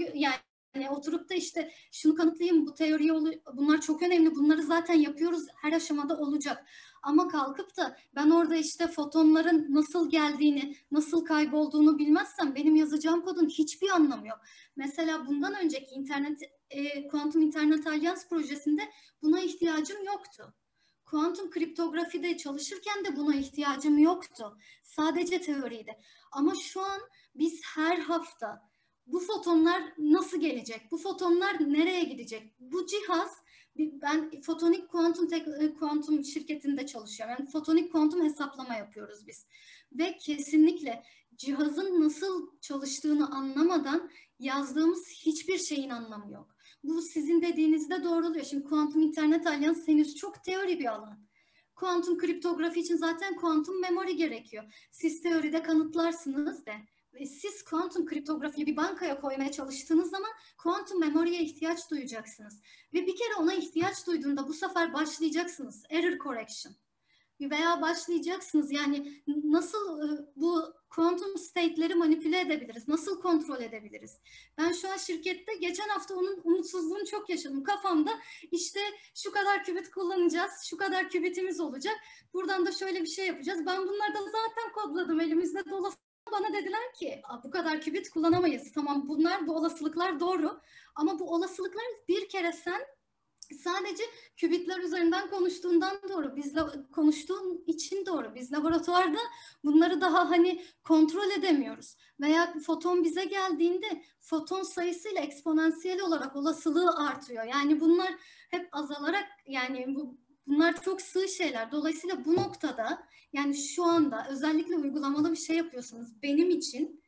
Yani oturup da işte şunu kanıtlayayım, bu teori bunlar çok önemli, bunları zaten yapıyoruz, her aşamada olacak. Ama kalkıp da ben orada işte fotonların nasıl geldiğini, nasıl kaybolduğunu bilmezsem benim yazacağım kodun hiçbir anlamı yok. Mesela bundan önceki Kuantum İnternet Alyans projesinde buna ihtiyacım yoktu. Kuantum kriptografide çalışırken de buna ihtiyacım yoktu. Sadece teoriydi. Ama şu an biz her hafta bu fotonlar nasıl gelecek? Bu fotonlar nereye gidecek? Bu cihaz, ben fotonik kuantum şirketinde çalışıyorum. Yani fotonik kuantum hesaplama yapıyoruz biz. Ve kesinlikle cihazın nasıl çalıştığını anlamadan yazdığımız hiçbir şeyin anlamı yok. Bu sizin dediğinizde doğruluyor. Şimdi Kuantum İnternet Alyans henüz çok teori bir alan. Kuantum kriptografi için zaten kuantum memori gerekiyor. Siz teoride kanıtlarsınız da siz kuantum kriptografiyi bir bankaya koymaya çalıştığınız zaman kuantum memoriye ihtiyaç duyacaksınız. Ve bir kere ona ihtiyaç duyduğunda bu sefer başlayacaksınız. Error correction. Veya başlayacaksınız. Yani nasıl bu quantum state'leri manipüle edebiliriz? Nasıl kontrol edebiliriz? Ben şu an şirkette geçen hafta onun umutsuzluğunu çok yaşadım. Kafamda işte şu kadar kübit kullanacağız, şu kadar kübitimiz olacak. Buradan da şöyle bir şey yapacağız. Ben bunları da zaten kodladım elimizde dolu. Bana dediler ki bu kadar kübit kullanamayız. Tamam bu olasılıklar doğru. Ama bu olasılıklar bir kere sen sadece kübitler üzerinden konuştuğundan doğru. Konuştuğun için doğru. Biz laboratuvarda bunları daha hani kontrol edemiyoruz. Veya foton bize geldiğinde foton sayısıyla eksponansiyel olarak olasılığı artıyor. Yani bunlar hep azalarak yani bunlar çok sığ şeyler. Dolayısıyla bu noktada yani şu anda özellikle uygulamalı bir şey yapıyorsanız benim için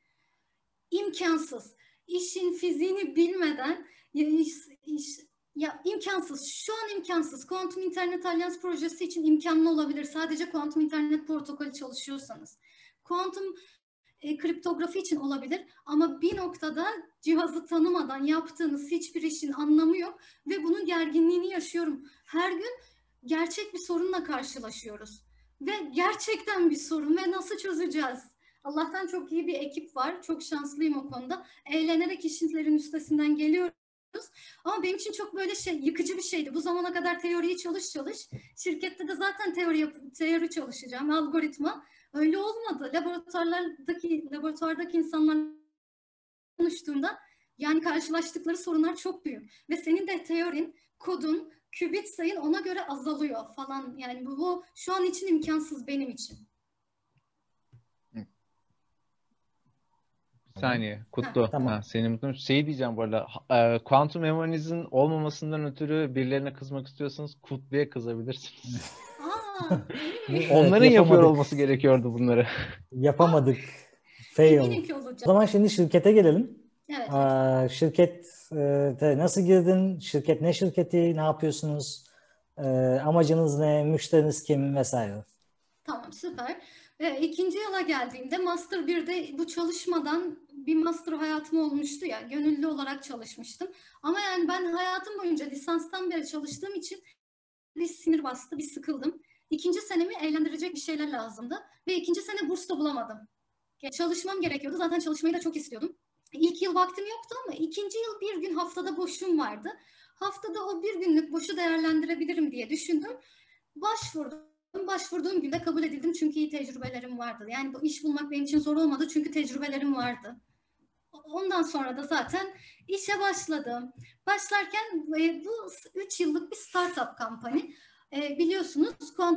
imkansız. İşin fiziğini bilmeden imkansız. Şu an imkansız. Kuantum İnternet Alyans projesi için imkanlı olabilir. Sadece kuantum internet protokolü çalışıyorsanız. Kuantum kriptografi için olabilir. Ama bir noktada cihazı tanımadan yaptığınız hiçbir işin anlamı yok. Ve bunun gerginliğini yaşıyorum. Her gün gerçek bir sorunla karşılaşıyoruz. Ve gerçekten bir sorun ve nasıl çözeceğiz? Allah'tan çok iyi bir ekip var. Çok şanslıyım o konuda. Eğlenerek işlerin üstesinden geliyoruz. Ama benim için çok böyle yıkıcı bir şeydi. Bu zamana kadar teoriyi çalış. Şirkette de zaten teori çalışacağım. Algoritma. Öyle olmadı. Laboratuvardaki insanlar konuştuğunda yani karşılaştıkları sorunlar çok büyük. Ve senin de teorin, kodun, kübit sayın ona göre azalıyor falan. Yani bu şu an için imkansız benim için. Bir saniye. Kutlu. Tamam. Senin şey diyeceğim bu arada. Kuantum memorinizin olmamasından ötürü birilerine kızmak istiyorsanız Kutlu'ya kızabilirsiniz. Onların yapıyor olması gerekiyordu bunları. Yapamadık. Fail. Eminim ki olacak. O zaman şimdi şirkete gelelim. Evet. Şirkete nasıl girdin? Şirket ne şirketi? Ne yapıyorsunuz? Amacınız ne? Müşteriniz kim? Vesaire. Tamam, süper. İkinci yıla geldiğimde Master 1'de bu çalışmadan bir master hayatım olmuştu ya. Gönüllü olarak çalışmıştım. Ama yani ben hayatım boyunca lisanstan beri çalıştığım için bir sinir bastı, bir sıkıldım. İkinci senemi eğlendirecek bir şeyler lazımdı. Ve ikinci sene burs da bulamadım. Çalışmam gerekiyordu. Zaten çalışmayı da çok istiyordum. İlk yıl vaktim yoktu ama ikinci yıl bir gün haftada boşum vardı. Haftada o bir günlük boşu değerlendirebilirim diye düşündüm. Başvurduğum günde kabul edildim çünkü iyi tecrübelerim vardı. Yani bu iş bulmak benim için zor olmadı çünkü tecrübelerim vardı. Ondan sonra da zaten işe başladım. Başlarken bu 3 yıllık bir startup kampanya. biliyorsunuz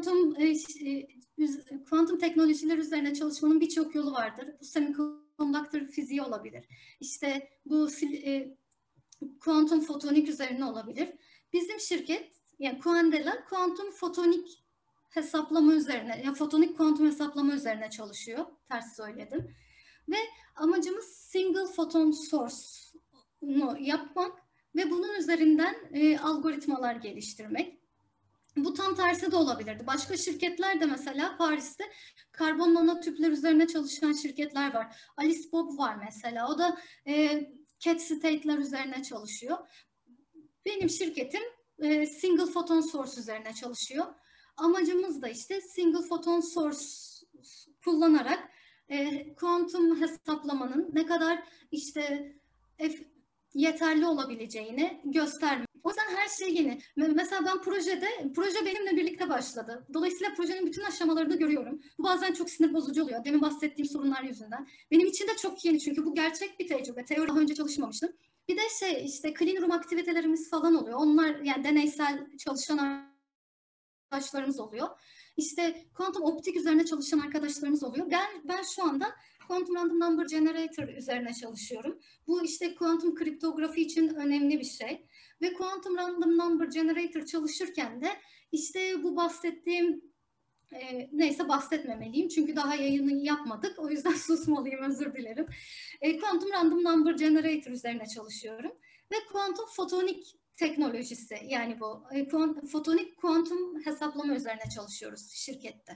kuantum teknolojiler üzerine çalışmanın birçok yolu vardır. Bu semiconductor fiziği olabilir. İşte bu kuantum fotonik üzerine olabilir. Bizim şirket yani Quandela kuantum fotonik hesaplama üzerine, yani fotonik kuantum hesaplama üzerine çalışıyor. Ters söyledim. Ve amacımız single photon source'unu yapmak ve bunun üzerinden algoritmalar geliştirmek. Bu tam tersi de olabilirdi. Başka şirketler de mesela Paris'te karbon nanotüpler üzerine çalışan şirketler var. Alice Bob var mesela. O da cat state'ler üzerine çalışıyor. Benim şirketim single photon source üzerine çalışıyor. Amacımız da işte single photon source kullanarak kuantum hesaplamanın ne kadar işte yeterli olabileceğini göstermek. O yüzden her şey yeni. Mesela ben proje benimle birlikte başladı. Dolayısıyla projenin bütün aşamalarını görüyorum. Bu bazen çok sinir bozucu oluyor. Demin bahsettiğim sorunlar yüzünden. Benim için de çok yeni çünkü bu gerçek bir tecrübe. Teori daha önce çalışmamıştım. Bir de işte clean room aktivitelerimiz falan oluyor. Onlar yani deneysel çalışan arkadaşlarımız oluyor. İşte kuantum optik üzerine çalışan arkadaşlarımız oluyor. Ben şu anda Quantum Random Number Generator üzerine çalışıyorum. Bu işte kuantum kriptografi için önemli bir şey. Ve Quantum Random Number Generator çalışırken de işte bu bahsettiğim neyse bahsetmemeliyim çünkü daha yayını yapmadık. O yüzden susmalıyım, özür dilerim. Quantum Random Number Generator üzerine çalışıyorum. Ve kuantum fotonik teknolojisi yani bu fotonik kuantum hesaplama üzerine çalışıyoruz şirkette.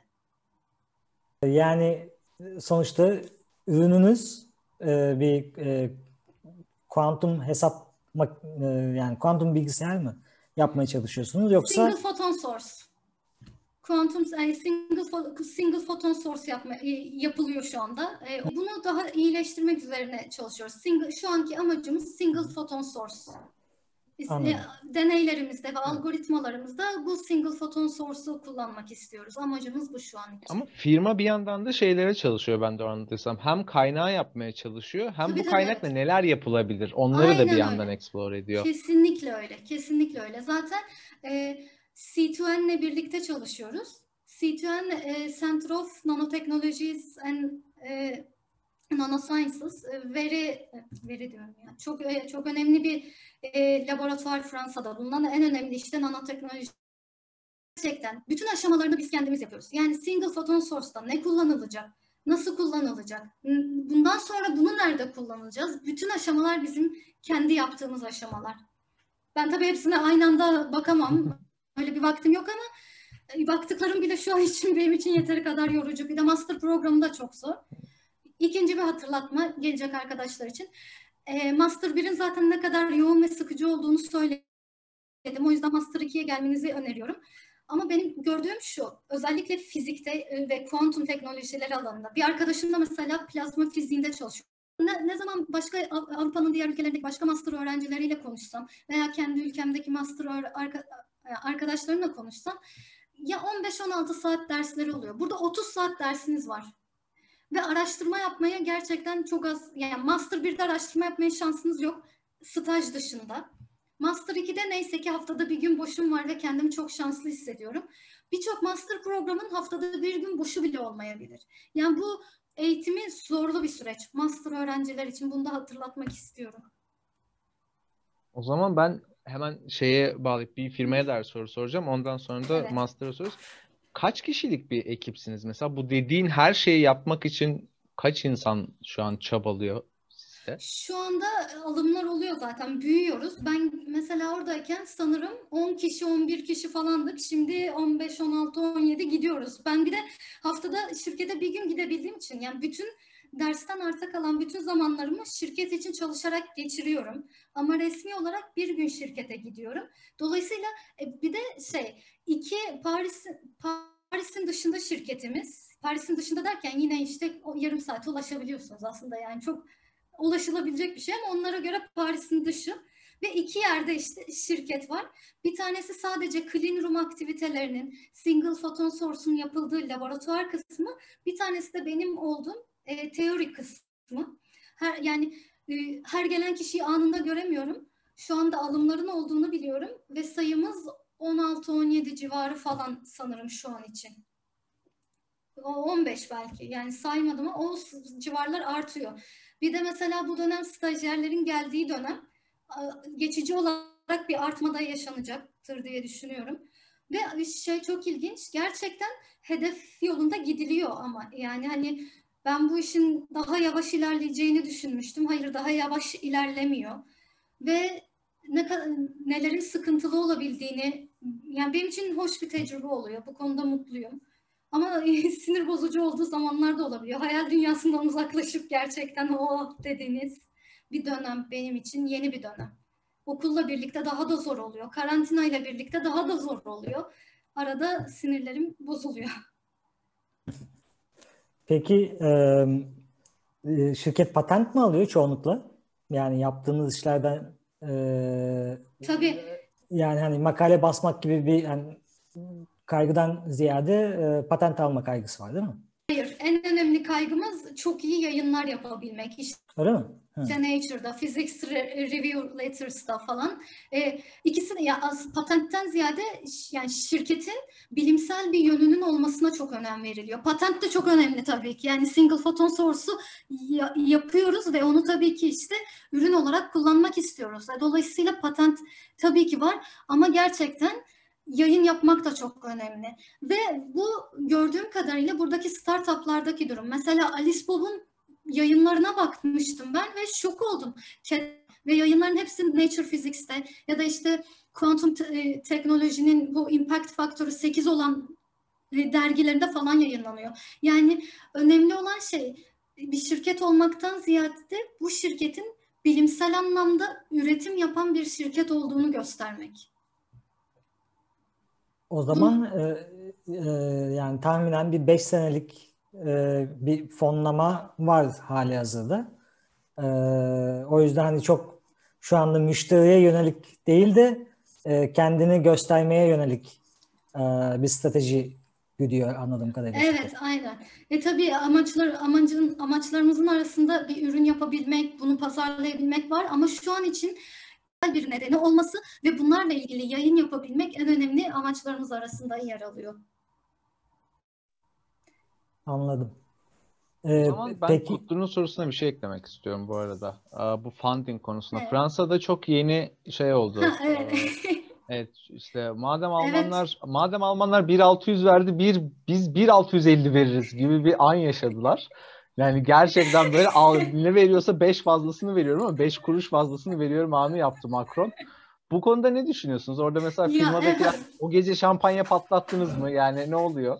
Yani sonuçta ürününüz bir kuantum yani kuantum bilgisayar mı yapmaya çalışıyorsunuz yoksa single photon source. Kuantum single photon source yapılıyor şu anda. Bunu daha iyileştirmek üzerine çalışıyoruz. Şu anki amacımız single photon source. Biz deneylerimizde ve algoritmalarımızda bu single photon source'u kullanmak istiyoruz. Amacımız bu şu an için. Ama firma bir yandan da şeylere çalışıyor, ben de anlatırsam. Hem kaynağı yapmaya çalışıyor, hem Tabii, bu kaynakla evet. neler yapılabilir onları da bir Aynen yandan öyle. explore ediyor. Kesinlikle öyle. Kesinlikle öyle. Zaten C2N'le birlikte çalışıyoruz. C2N Center of Nanotechnologies and Nanosciences veri diyorum ya. Çok önemli bir laboratuvar Fransa'da. Bundan en önemli işte nanoteknoloji. Gerçekten bütün aşamalarını biz kendimiz yapıyoruz. Yani single photon source'da ne kullanılacak, nasıl kullanılacak, bundan sonra bunu nerede kullanacağız? Bütün aşamalar bizim kendi yaptığımız aşamalar. Ben tabii hepsine aynı anda bakamam. Öyle bir vaktim yok ama baktıklarım bile şu an için benim için yeteri kadar yorucu. Bir de master programı da çok zor. İkinci bir hatırlatma gelecek arkadaşlar için. Master 1'in zaten ne kadar yoğun ve sıkıcı olduğunu söyledim. O yüzden Master 2'ye gelmenizi öneriyorum. Ama benim gördüğüm şu, özellikle fizikte ve kuantum teknolojileri alanında. Bir arkadaşım da mesela plazma fiziğinde çalışıyor. Ne zaman başka Avrupa'nın diğer ülkelerindeki başka master öğrencileriyle konuşsam veya kendi ülkemdeki master arkadaşlarımla konuşsam ya 15-16 saat dersleri oluyor. Burada 30 saat dersiniz var. Ve araştırma yapmaya gerçekten çok az, yani Master 1'de araştırma yapmaya şansınız yok staj dışında. Master 2'de neyse ki haftada bir gün boşum var ve kendimi çok şanslı hissediyorum. Birçok master programın haftada bir gün boşu bile olmayabilir. Yani bu eğitimi zorlu bir süreç. Master öğrenciler için bunu da hatırlatmak istiyorum. O zaman ben hemen şeye bağlayıp bir firmaya dair soru soracağım. Ondan sonra da Evet. master'a soracağız. Kaç kişilik bir ekipsiniz mesela? Bu dediğin her şeyi yapmak için kaç insan şu an çabalıyor sizde? Şu anda alımlar oluyor zaten. Büyüyoruz. Ben mesela oradayken sanırım 10 kişi, 11 kişi falandık. Şimdi 15, 16, 17 gidiyoruz. Ben bir de haftada şirkete bir gün gidebildiğim için yani bütün dersten arta kalan bütün zamanlarımı şirket için çalışarak geçiriyorum. Ama resmi olarak bir gün şirkete gidiyorum. Dolayısıyla bir de Paris'in dışında şirketimiz. Paris'in dışında derken yine işte o yarım saate ulaşabiliyorsunuz aslında, yani çok ulaşılabilecek bir şey ama onlara göre Paris'in dışı. Ve 2 yerde işte şirket var. Bir tanesi sadece clean room aktivitelerinin single photon source'un yapıldığı laboratuvar kısmı. Bir tanesi de benim olduğum teori kısmı. Her gelen kişiyi anında göremiyorum. Şu anda alımların olduğunu biliyorum ve sayımız 16-17 civarı falan sanırım şu an için. O 15 belki. Yani saymadım ama o civarlar artıyor. Bir de mesela bu dönem stajyerlerin geldiği dönem geçici olarak bir artma da yaşanacaktır diye düşünüyorum. Ve şey çok ilginç. Gerçekten hedef yolunda gidiliyor ama yani hani ben bu işin daha yavaş ilerleyeceğini düşünmüştüm. Hayır, daha yavaş ilerlemiyor. Ve nelerin sıkıntılı olabildiğini, yani benim için hoş bir tecrübe oluyor. Bu konuda mutluyum. Ama sinir bozucu olduğu zamanlar da olabiliyor. Hayal dünyasından uzaklaşıp gerçekten o dediğiniz bir dönem benim için yeni bir dönem. Okulla birlikte daha da zor oluyor. Karantinayla birlikte daha da zor oluyor. Arada sinirlerim bozuluyor. Peki şirket patent mi alıyor çoğunlukla? Yani yaptığınız işlerden Tabii. yani hani makale basmak gibi bir yani kaygıdan ziyade patent alma kaygısı var değil mi? Hayır, en önemli kaygımız çok iyi yayınlar yapabilmek. İşte Öyle mi? Hı. Nature'da, Physics Review Letters'da falan. İkisi de ya patentten ziyade yani şirketin bilimsel bir yönünün olmasına çok önem veriliyor. Patent de çok önemli tabii ki. Yani single photon source'u yapıyoruz ve onu tabii ki işte ürün olarak kullanmak istiyoruz. Dolayısıyla patent tabii ki var ama gerçekten yayın yapmak da çok önemli. Ve bu gördüğüm kadarıyla buradaki startuplardaki durum. Mesela Alice Bob'un yayınlarına bakmıştım ben ve şok oldum. Ve yayınların hepsi Nature Physics'te ya da işte kuantum teknolojinin bu impact faktörü 8 olan dergilerinde falan yayınlanıyor. Yani önemli olan şey bir şirket olmaktan ziyade bu şirketin bilimsel anlamda üretim yapan bir şirket olduğunu göstermek. O zaman yani tahminen bir 5 senelik bir fonlama var hali hazırda. O yüzden hani çok şu anda müşteriye yönelik değil de kendini göstermeye yönelik bir strateji güdüyor anladığım kadarıyla. Evet, aynen. Tabii amaçlarımızın arasında bir ürün yapabilmek, bunu pazarlayabilmek var ama şu an için bir nedeni olması ve bunlarla ilgili yayın yapabilmek en önemli amaçlarımız arasında yer alıyor. Anladım. O zaman ben Peki. Kutlu'nun sorusuna bir şey eklemek istiyorum bu arada. Bu funding konusunda. Evet. Fransa'da çok yeni şey oldu. Evet. Evet işte madem Evet. Almanlar 1.600 verdi, biz 1.650 veririz gibi bir an yaşadılar. Yani gerçekten böyle ne veriyorsa 5 fazlasını veriyorum ama 5 kuruş fazlasını veriyorum anı yaptı Macron. Bu konuda ne düşünüyorsunuz? Orada mesela Ya firmadakiler o gece şampanya patlattınız mı? Yani ne oluyor?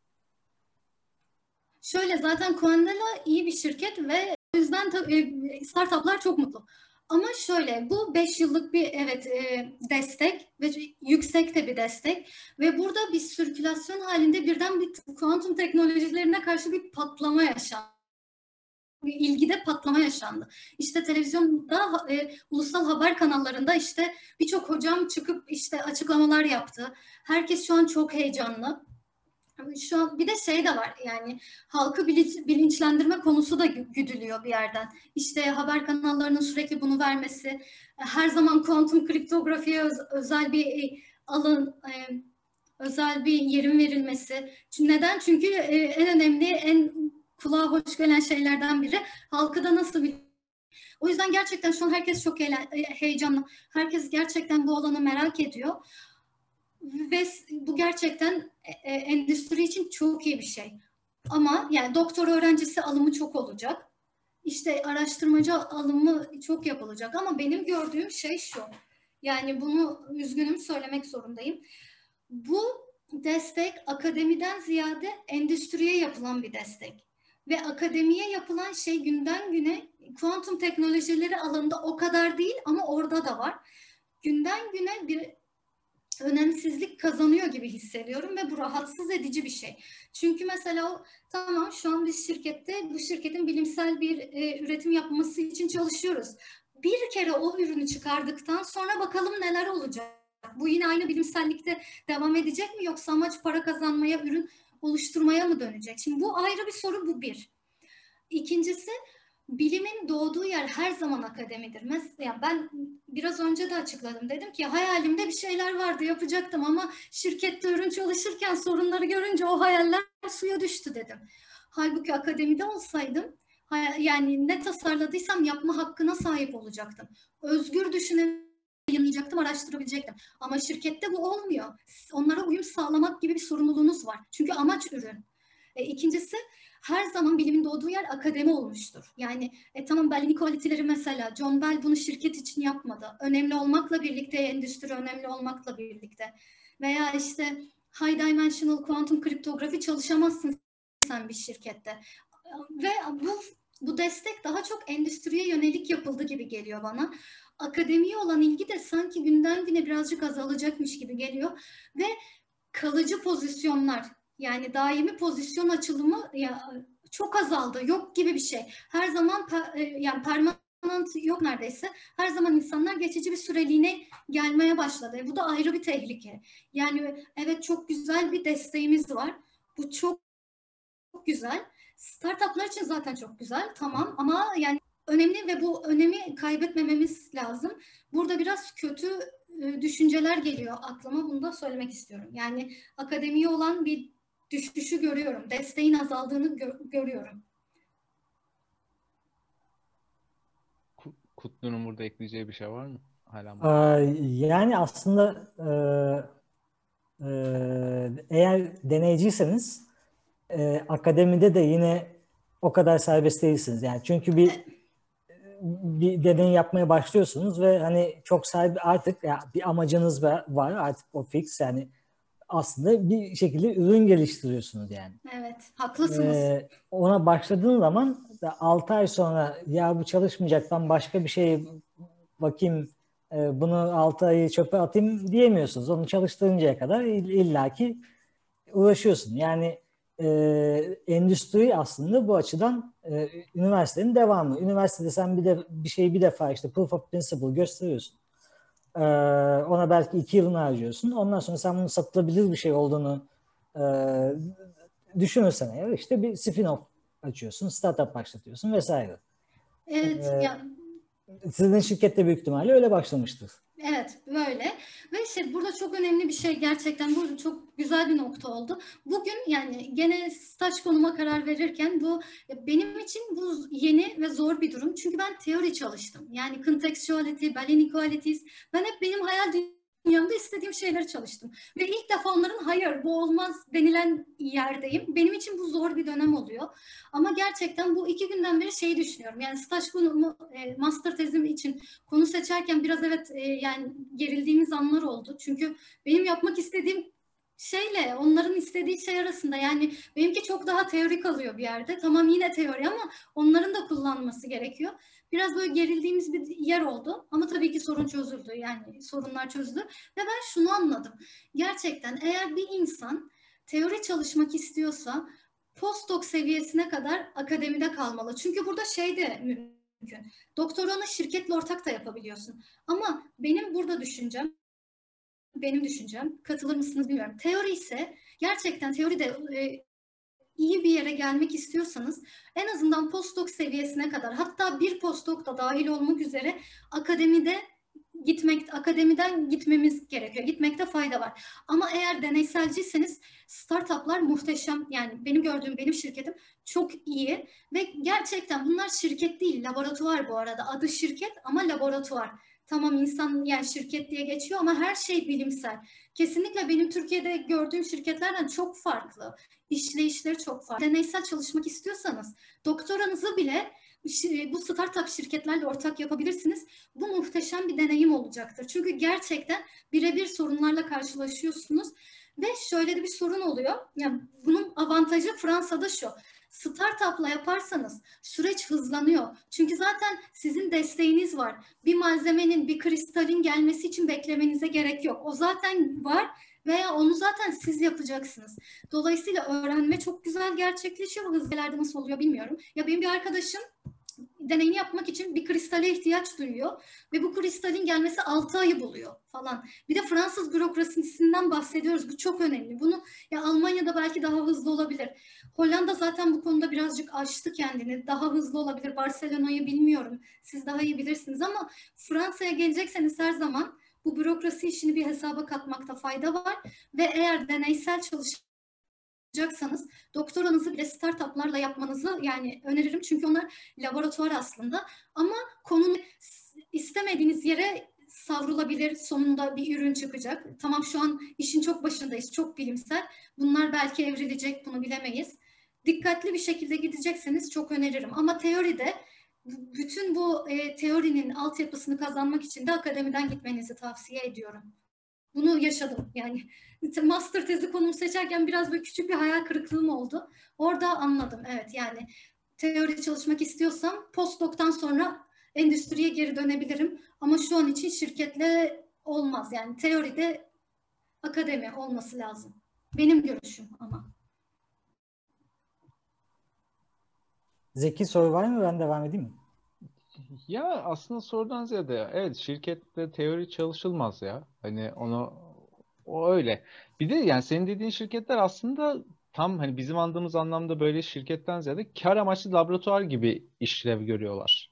şöyle zaten Quandela iyi bir şirket ve o yüzden startuplar çok mutlu. Ama şöyle bu 5 yıllık bir destek ve yüksek de bir destek ve burada bir sirkülasyon halinde birden bir kuantum teknolojilerine karşı bir patlama yaşandı. İlgide patlama yaşandı. İşte televizyonda, ulusal haber kanallarında işte birçok hocam çıkıp işte açıklamalar yaptı. Herkes şu an çok heyecanlı. Şu an bir de şey de var yani halkı bilinçlendirme konusu da güdülüyor bir yerden. İşte haber kanallarının sürekli bunu vermesi, her zaman kuantum kriptografiye özel bir alın, özel bir yerin verilmesi. Neden? Çünkü en önemli, en kulağa hoş gelen şeylerden biri halkı da nasıl bir... O yüzden gerçekten şu an herkes çok heyecanlı. Herkes gerçekten bu alanı merak ediyor. Ve bu gerçekten endüstri için çok iyi bir şey. Ama yani doktor öğrencisi alımı çok olacak. İşte araştırmacı alımı çok yapılacak. Ama benim gördüğüm şey şu. Yani bunu üzgünüm söylemek zorundayım. Bu destek akademiden ziyade endüstriye yapılan bir destek. Ve akademiye yapılan şey günden güne kuantum teknolojileri alanında o kadar değil ama orada da var. Günden güne bir önemsizlik kazanıyor gibi hissediyorum ve bu rahatsız edici bir şey. Çünkü mesela tamam şu an biz şirkette bu şirketin bilimsel bir üretim yapması için çalışıyoruz. Bir kere o ürünü çıkardıktan sonra bakalım neler olacak. Bu yine aynı bilimsellikte devam edecek mi yoksa amaç para kazanmaya, ürün oluşturmaya mı dönecek? Şimdi bu ayrı bir soru, bu bir. İkincisi bilimin doğduğu yer her zaman akademidir. Mesela ben biraz önce de açıkladım. Dedim ki hayalimde bir şeyler vardı, yapacaktım ama şirkette ürün çalışırken sorunları görünce o hayaller suya düştü dedim. Halbuki akademide olsaydım yani ne tasarladıysam yapma hakkına sahip olacaktım. Özgür düşünebilirdim, yayınlayacaktım, araştırabilecektim. Ama şirkette bu olmuyor. Onlara uyum sağlamak gibi bir sorumluluğunuz var. Çünkü amaç ürün. İkincisi, her zaman bilimin doğduğu yer akademi olmuştur. Yani tamam, Bell inequality'leri mesela John Bell bunu şirket için yapmadı. Önemli olmakla birlikte, endüstri önemli olmakla birlikte. Veya işte high dimensional kuantum kriptografi çalışamazsın sen bir şirkette. Ve bu destek daha çok endüstriye yönelik yapıldı gibi geliyor bana. Akademiye olan ilgi de sanki günden güne birazcık azalacakmış gibi geliyor ve kalıcı pozisyonlar, yani daimi pozisyon açılımı çok azaldı. Yok gibi bir şey. Her zaman yani permanent yok neredeyse. Her zaman insanlar geçici bir süreliğine gelmeye başladı. Bu da ayrı bir tehlike. Yani evet, çok güzel bir desteğimiz var. Bu çok güzel. Startuplar için zaten çok güzel. Tamam ama yani önemli ve bu önemi kaybetmememiz lazım. Burada biraz kötü düşünceler geliyor aklıma. Bunu da söylemek istiyorum. Yani akademiye olan bir düşüşü görüyorum. Desteğin azaldığını görüyorum. Kutlu'nun burada ekleyeceği bir şey var mı? Yani aslında eğer deneyiciyseniz akademide de yine o kadar serbest değilsiniz. Yani çünkü bir deney yapmaya başlıyorsunuz ve hani çok artık ya bir amacınız var artık, o fix, yani aslında bir şekilde ürün geliştiriyorsunuz yani. Evet, haklısınız. Ona başladığın zaman 6 ay sonra ya bu çalışmayacak, ben başka bir şey bakayım, bunu 6 ayı çöpe atayım diyemiyorsunuz. Onu çalıştırıncaya kadar illaki uğraşıyorsun. Yani endüstri aslında bu açıdan üniversitenin devamı. Üniversitede sen bir şeyi bir defa işte proof of principle gösteriyorsun. Ona belki 2 yılını harcıyorsun. Ondan sonra sen bunun satılabilir bir şey olduğunu düşünürsen eğer işte bir spin-off açıyorsun, startup başlatıyorsun vesaire. Evet, Sizin şirkette büyük ihtimalle öyle başlamıştır. Evet, böyle. Ve işte burada çok önemli bir şey, gerçekten bu çok güzel bir nokta oldu. Bugün yani gene staj konuma karar verirken benim için bu yeni ve zor bir durum. Çünkü ben teori çalıştım. Yani contextuality, Bell inequalities. Ben hep benim hayal dünyamda istediğim şeyleri çalıştım. Ve ilk defa onların hayır bu olmaz denilen yerdeyim. Benim için bu zor bir dönem oluyor. Ama gerçekten bu 2 günden beri şeyi düşünüyorum. Yani staj konumu, master tezim için konu seçerken biraz evet yani gerildiğimiz anlar oldu. Çünkü benim yapmak istediğim şeyle onların istediği şey arasında, yani benimki çok daha teorik kalıyor bir yerde. Tamam, yine teori ama onların da kullanması gerekiyor. Biraz böyle gerildiğimiz bir yer oldu ama tabii ki sorun çözüldü, yani sorunlar çözüldü ve ben şunu anladım. Gerçekten eğer bir insan teori çalışmak istiyorsa postdoc seviyesine kadar akademide kalmalı. Çünkü burada şey de mümkün. Doktoranı şirketle ortak da yapabiliyorsun. Ama benim düşüncem, katılır mısınız bilmiyorum. Teori ise gerçekten teoride iyi bir yere gelmek istiyorsanız en azından postdoc seviyesine kadar, hatta bir postdoc da dahil olmak üzere akademiden gitmemiz gerekiyor. Gitmekte fayda var. Ama eğer deneyselciyseniz startuplar muhteşem. Yani benim şirketim çok iyi ve gerçekten bunlar şirket değil, laboratuvar bu arada. Adı şirket ama laboratuvar. Tamam, insan yani şirket diye geçiyor ama her şey bilimsel. Kesinlikle benim Türkiye'de gördüğüm şirketlerden çok farklı. İşleyişleri çok farklı. Deneysel çalışmak istiyorsanız doktoranızı bile bu startup şirketlerle ortak yapabilirsiniz. Bu muhteşem bir deneyim olacaktır. Çünkü gerçekten birebir sorunlarla karşılaşıyorsunuz ve şöyle de bir sorun oluyor. Yani bunun avantajı Fransa'da şu. Startup'la yaparsanız süreç hızlanıyor. Çünkü zaten sizin desteğiniz var. Bir malzemenin, bir kristalin gelmesi için beklemenize gerek yok. O zaten var veya onu zaten siz yapacaksınız. Dolayısıyla öğrenme çok güzel gerçekleşiyor. Hızlılarda nasıl oluyor bilmiyorum. Ya benim bir arkadaşım deneyini yapmak için bir kristale ihtiyaç duyuyor ve bu kristalin gelmesi 6 ayı buluyor falan. Bir de Fransız bürokrasisinden bahsediyoruz. Bu çok önemli. Bunu ya Almanya'da belki daha hızlı olabilir. Hollanda zaten bu konuda birazcık aştı kendini. Daha hızlı olabilir. Barcelona'yı bilmiyorum. Siz daha iyi bilirsiniz ama Fransa'ya gelecekseniz her zaman bu bürokrasi işini bir hesaba katmakta fayda var ve eğer deneysel çalışacaksanız doktoranızı bile startuplarla yapmanızı yani öneririm. Çünkü onlar laboratuvar aslında ama konunun istemediğiniz yere savrulabilir. Sonunda bir ürün çıkacak. Tamam şu an işin çok başındayız. Çok bilimsel. Bunlar belki evrilecek. Bunu bilemeyiz. Dikkatli bir şekilde gidecekseniz çok öneririm. Ama teoride bütün bu teorinin altyapısını kazanmak için de akademiden gitmenizi tavsiye ediyorum. Bunu yaşadım yani. Master tezi konumu seçerken biraz böyle küçük bir hayal kırıklığım oldu. Orada anladım. Evet yani teori çalışmak istiyorsam postdoc'tan sonra endüstriye geri dönebilirim. Ama şu an için şirketle olmaz. Yani teoride akademi olması lazım. Benim görüşüm ama. Zeki, soru var mı? Ben devam edeyim mi? Ya aslında sorudan ziyade evet şirkette teori çalışılmaz ya. Hani o öyle. Bir de yani senin dediğin şirketler aslında tam hani bizim andığımız anlamda böyle şirketten ziyade kar amaçlı laboratuvar gibi işlev görüyorlar.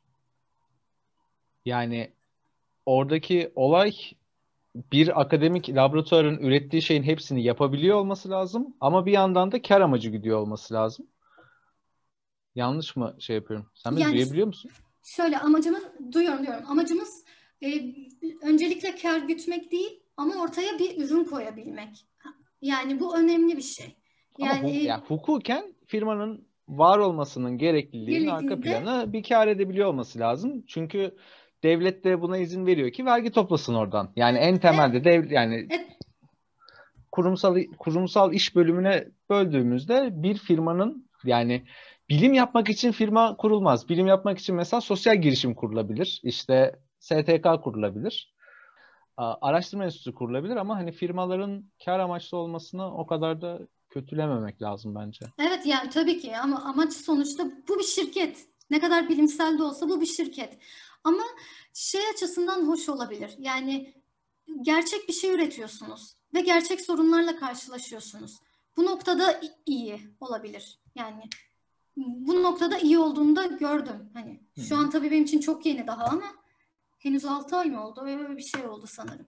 Yani oradaki olay bir akademik laboratuvarın ürettiği şeyin hepsini yapabiliyor olması lazım ama bir yandan da kar amacı gidiyor olması lazım. Yanlış mı şey yapıyorum? Sen beni Yani duyabiliyor musun? şöyle duyuyorum. Amacımız öncelikle kar gütmek değil ama ortaya bir ürün koyabilmek. Yani bu önemli bir şey. Ama Yani hukuken firmanın var olmasının gerekliliğinin arka birliğinde planı bir kar edebiliyor olması lazım. Çünkü devlet de buna izin veriyor ki vergi toplasın oradan. Yani en temelde yani e, kurumsal iş bölümüne böldüğümüzde bir firmanın yani bilim yapmak için firma kurulmaz. Bilim yapmak için mesela sosyal girişim kurulabilir. İşte STK kurulabilir. Araştırma enstitüsü kurulabilir ama hani firmaların kar amaçlı olmasını o kadar da kötülememek lazım bence. evet yani tabii ki ama amaç sonuçta bu bir şirket. Ne kadar bilimsel de olsa bu bir şirket. Ama şey açısından hoş olabilir. Yani gerçek bir şey üretiyorsunuz ve gerçek sorunlarla karşılaşıyorsunuz. Bu noktada iyi olabilir. Yani bu noktada iyi olduğunu da gördüm. Hani şu an tabii benim için çok yeni daha ama henüz 6 ay mı oldu? Öyle bir şey oldu sanırım.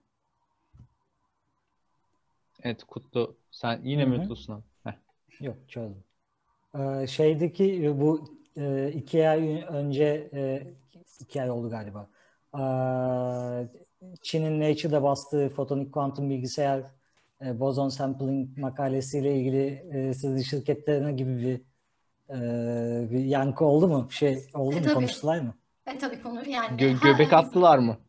Evet Kutlu sen yine Hı hı. mutlusun abi. Heh. Yok, çözdüm. Şeydeki bu 2 ay önce 2 ay oldu galiba. Çin'in Nature'da bastığı fotonik kuantum bilgisayar boson sampling makalesiyle ilgili sizin şirketlerine gibi bir yankı oldu mu? Bir şey oldu mu? Tabii. Konuştular mı? Tabii konu yani. Göbek attılar mı?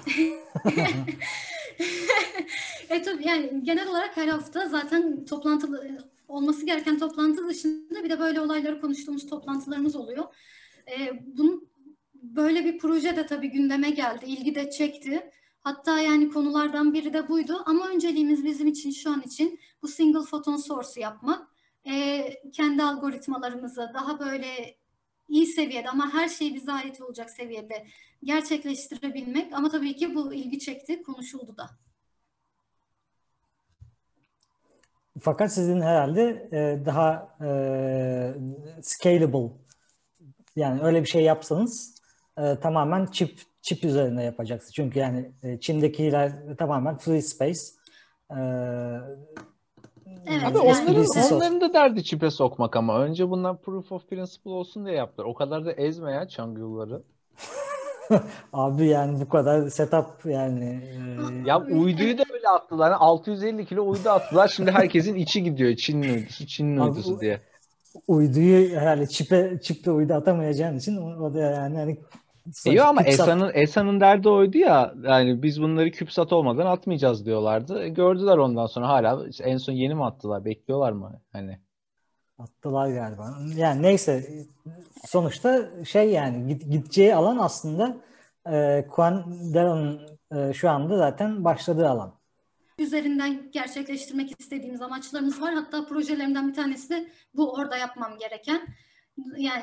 Tabii yani genel olarak her hafta zaten olması gereken toplantı dışında bir de böyle olayları konuştuğumuz toplantılarımız oluyor. Bunun böyle bir proje de tabii gündeme geldi, ilgi de çekti. Hatta yani konulardan biri de buydu. Ama önceliğimiz bizim için şu an için bu single photon source yapmak. Kendi algoritmalarımızı daha böyle iyi seviyede ama her şey bize ait olacak seviyede gerçekleştirebilmek. Ama tabii ki bu ilgi çekti, konuşuldu da. Fakat sizin herhalde daha scalable, yani öyle bir şey yapsanız tamamen çip üzerinde yapacaksınız. Çünkü yani Çin'dekiler tamamen free space. Evet, Abi yani onların da derdi çipe sokmak ama önce bunlar proof of principle olsun diye yaptılar. O kadar da ezme ya Çangılları. Abi yani bu kadar setup yani. Ya uyduyu da öyle attılar. 650 kilo uydu attılar. Şimdi herkesin içi gidiyor. Çin'in Abi, uydusu diye. uyduyu herhalde çiple uydu atamayacağın için o da yani hani Yok ama CubeSat. ESA'nın derdi oydu ya. Yani biz bunları CubeSat olmadan atmayacağız diyorlardı. Gördüler ondan sonra hala işte en son yeni mi attılar? Bekliyorlar mı? Hani Attılar galiba. Yani neyse, sonuçta şey yani gideceği alan aslında Quandaro'nun şu anda zaten başladığı alan. üzerinden gerçekleştirmek istediğimiz amaçlarımız var. Hatta projelerimden bir tanesi de bu orada yapmam gereken. Yani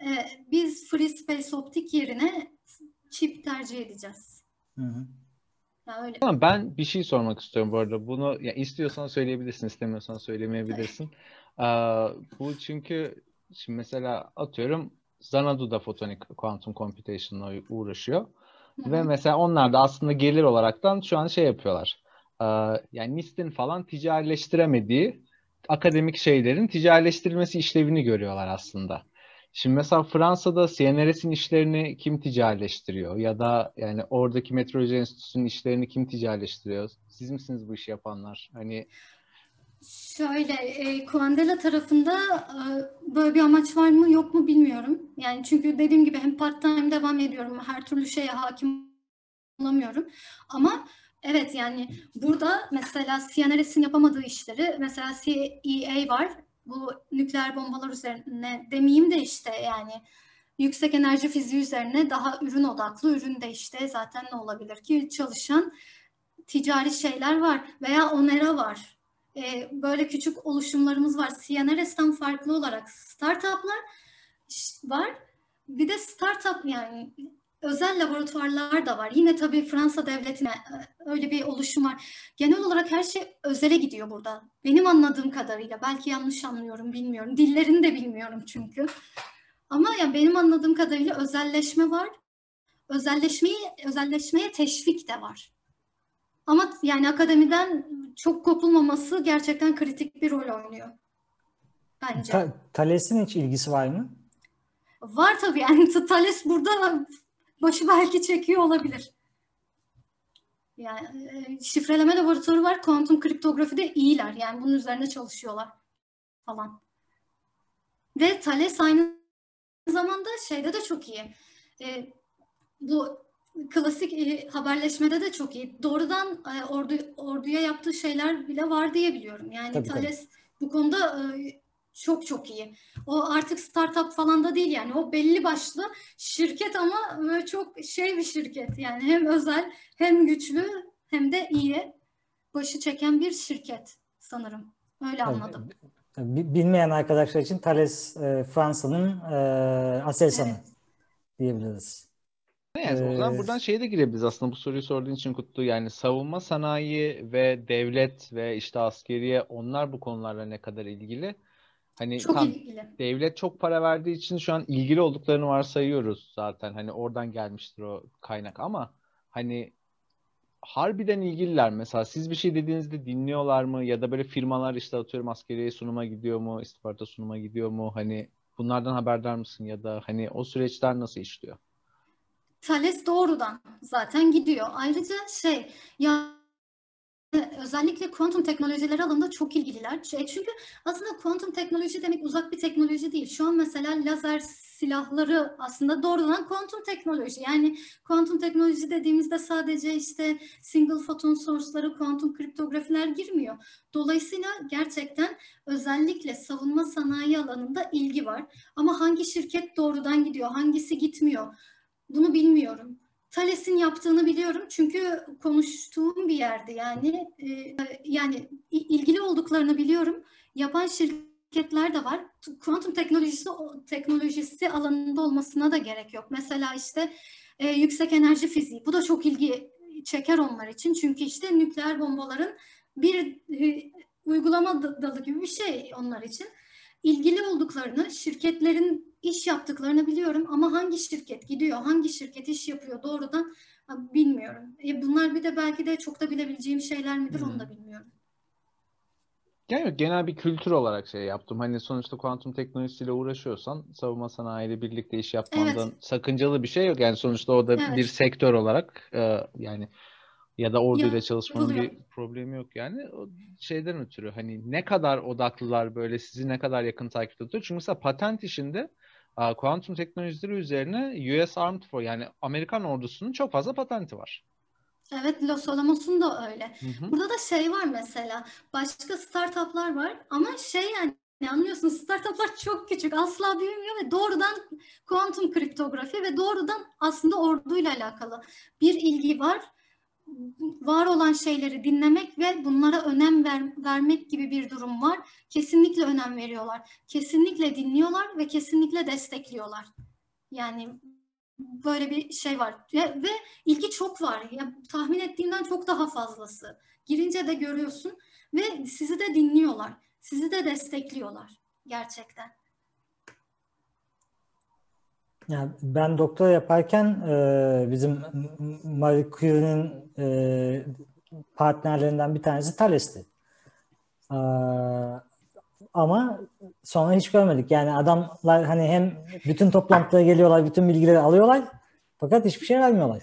biz Free Space Optik yerine çip tercih edeceğiz. Hı hı. Ya öyle. Tamam, ben bir şey sormak istiyorum bu arada. Bunu ya istiyorsan söyleyebilirsin, istemiyorsan söylemeyebilirsin. Bu çünkü şimdi mesela atıyorum Xanadu da fotonik quantum computation'la uğraşıyor. Hı Ve hı. mesela onlar da aslında gelir olaraktan şu an şey yapıyorlar. Yani NIST'in falan ticarileştiremediği akademik şeylerin ticarileştirilmesi işlevini görüyorlar aslında. Şimdi mesela Fransa'da CNRS'in işlerini kim ticarileştiriyor? Ya da yani oradaki Meteoroloji Enstitüsü'nün işlerini kim ticarileştiriyor? Siz misiniz bu işi yapanlar? Hani Şöyle, Kuandela tarafında böyle bir amaç var mı yok mu bilmiyorum. Yani çünkü dediğim gibi hem part-time devam ediyorum, her türlü şeye hakim olamıyorum. Ama evet, yani burada mesela CNRS'in yapamadığı işleri, mesela CEA var. Bu nükleer bombalar üzerine demeyeyim de işte yani yüksek enerji fiziği üzerine daha ürün odaklı, üründe işte zaten ne olabilir ki çalışan ticari şeyler var veya Onera var. Böyle küçük oluşumlarımız var. CNRS'ten farklı olarak startuplar var. Bir de startup, yani özel laboratuvarlar da var. Yine tabii Fransa devletine öyle bir oluşum var. Genel olarak her şey özele gidiyor burada. Benim anladığım kadarıyla. Belki yanlış anlıyorum, bilmiyorum. Dillerini de bilmiyorum çünkü. Ama yani benim anladığım kadarıyla özelleşme var. Özelleşmeye teşvik de var. Ama yani akademiden çok kopulmaması gerçekten kritik bir rol oynuyor bence. Thales'in hiç ilgisi var mı? Var tabii, yani Thales burada başı belki çekiyor olabilir. Yani şifreleme laboratuvarı var, kuantum kriptografide iyiler. Yani bunun üzerine çalışıyorlar falan. Ve Thales aynı zamanda şeyde de çok iyi. Bu klasik haberleşmede de çok iyi. Doğrudan orduya yaptığı şeyler bile var diye biliyorum. Yani Tabii tabii. Thales bu konuda çok çok iyi. O artık startup falan da değil yani. O belli başlı şirket ama çok şey bir şirket. Yani hem özel hem güçlü hem de iyi, başı çeken bir şirket sanırım. Öyle anladım. Bilmeyen arkadaşlar için Thales Fransa'nın Aselsan'ı Evet. diyebiliriz. evet, o zaman E, buradan şeye de girebiliriz aslında, bu soruyu sorduğun için Kutlu. Yani savunma sanayi ve devlet ve işte askeriye, onlar bu konularla ne kadar ilgili? Hani Çok tam ilgili. devlet çok para verdiği için şu an ilgili olduklarını varsayıyoruz zaten. Hani oradan gelmiştir o kaynak ama hani harbiden ilgililer. Mesela siz bir şey dediğinizde dinliyorlar mı? Ya da böyle firmalar işte atıyorum askeriye sunuma gidiyor mu? İstihbarata sunuma gidiyor mu? Hani bunlardan haberdar mısın? Ya da hani o süreçler nasıl işliyor? Thales doğrudan zaten gidiyor. Ayrıca ya özellikle kuantum teknolojileri alanında çok ilgililer. Çünkü aslında kuantum teknoloji demek uzak bir teknoloji değil. Şu an mesela lazer silahları aslında doğrudan kuantum teknoloji. Yani kuantum teknoloji dediğimizde sadece işte single photon source'ları, kuantum kriptografiler girmiyor. Dolayısıyla gerçekten özellikle savunma sanayi alanında ilgi var. Ama hangi şirket doğrudan gidiyor, hangisi gitmiyor? Bunu bilmiyorum. Thales'in yaptığını biliyorum çünkü konuştuğum bir yerde, yani ilgili olduklarını biliyorum. Yapan şirketler de var. Kuantum teknolojisi alanında olmasına da gerek yok. Mesela işte yüksek enerji fiziği. Bu da çok ilgi çeker onlar için. Çünkü işte nükleer bombaların bir uygulama dalı gibi bir şey onlar için. İlgili olduklarını, şirketlerin iş yaptıklarını biliyorum ama hangi şirket gidiyor, hangi şirket iş yapıyor doğrudan bilmiyorum. Bunlar bir de belki de çok da bilebileceğim şeyler midir, onu da bilmiyorum. Yani yok, genel bir kültür olarak şey yaptım. Hani sonuçta kuantum teknolojisiyle uğraşıyorsan savunma sanayiyle birlikte iş Evet, yapmandan sakıncalı bir şey yok. Yani sonuçta o da bir evet. sektör olarak yani ya da orduyla çalışmanın Yapılıyor. bir problemi yok yani. O şeyden ötürü hani ne kadar odaklılar, böyle sizi ne kadar yakın takip ediyor. Çünkü mesela patent işinde kuantum teknolojileri üzerine US Armed Forces, yani Amerikan ordusunun çok fazla patenti var. Evet, Los Alamos'un da öyle. Hı hı. Burada da var mesela, başka startuplar var ama yani anlıyorsunuz, startuplar çok küçük, asla büyümüyor ve doğrudan kuantum kriptografi ve doğrudan aslında orduyla alakalı bir ilgi var. var olan şeyleri dinlemek ve bunlara önem vermek gibi bir durum var. Kesinlikle önem veriyorlar. Kesinlikle dinliyorlar ve kesinlikle destekliyorlar. Yani böyle bir şey var. Ve ilgi çok var. Ya, tahmin ettiğimden çok daha fazlası. Girince de görüyorsun ve sizi de dinliyorlar. Sizi de destekliyorlar. Gerçekten. Yani ben doktora yaparken bizim Marie Curie'nin partnerlerinden bir tanesi Thales'ti. E, Ama sonra hiç görmedik. Yani adamlar hani hem bütün toplantılara geliyorlar, bütün bilgileri alıyorlar fakat hiçbir şey vermiyorlar.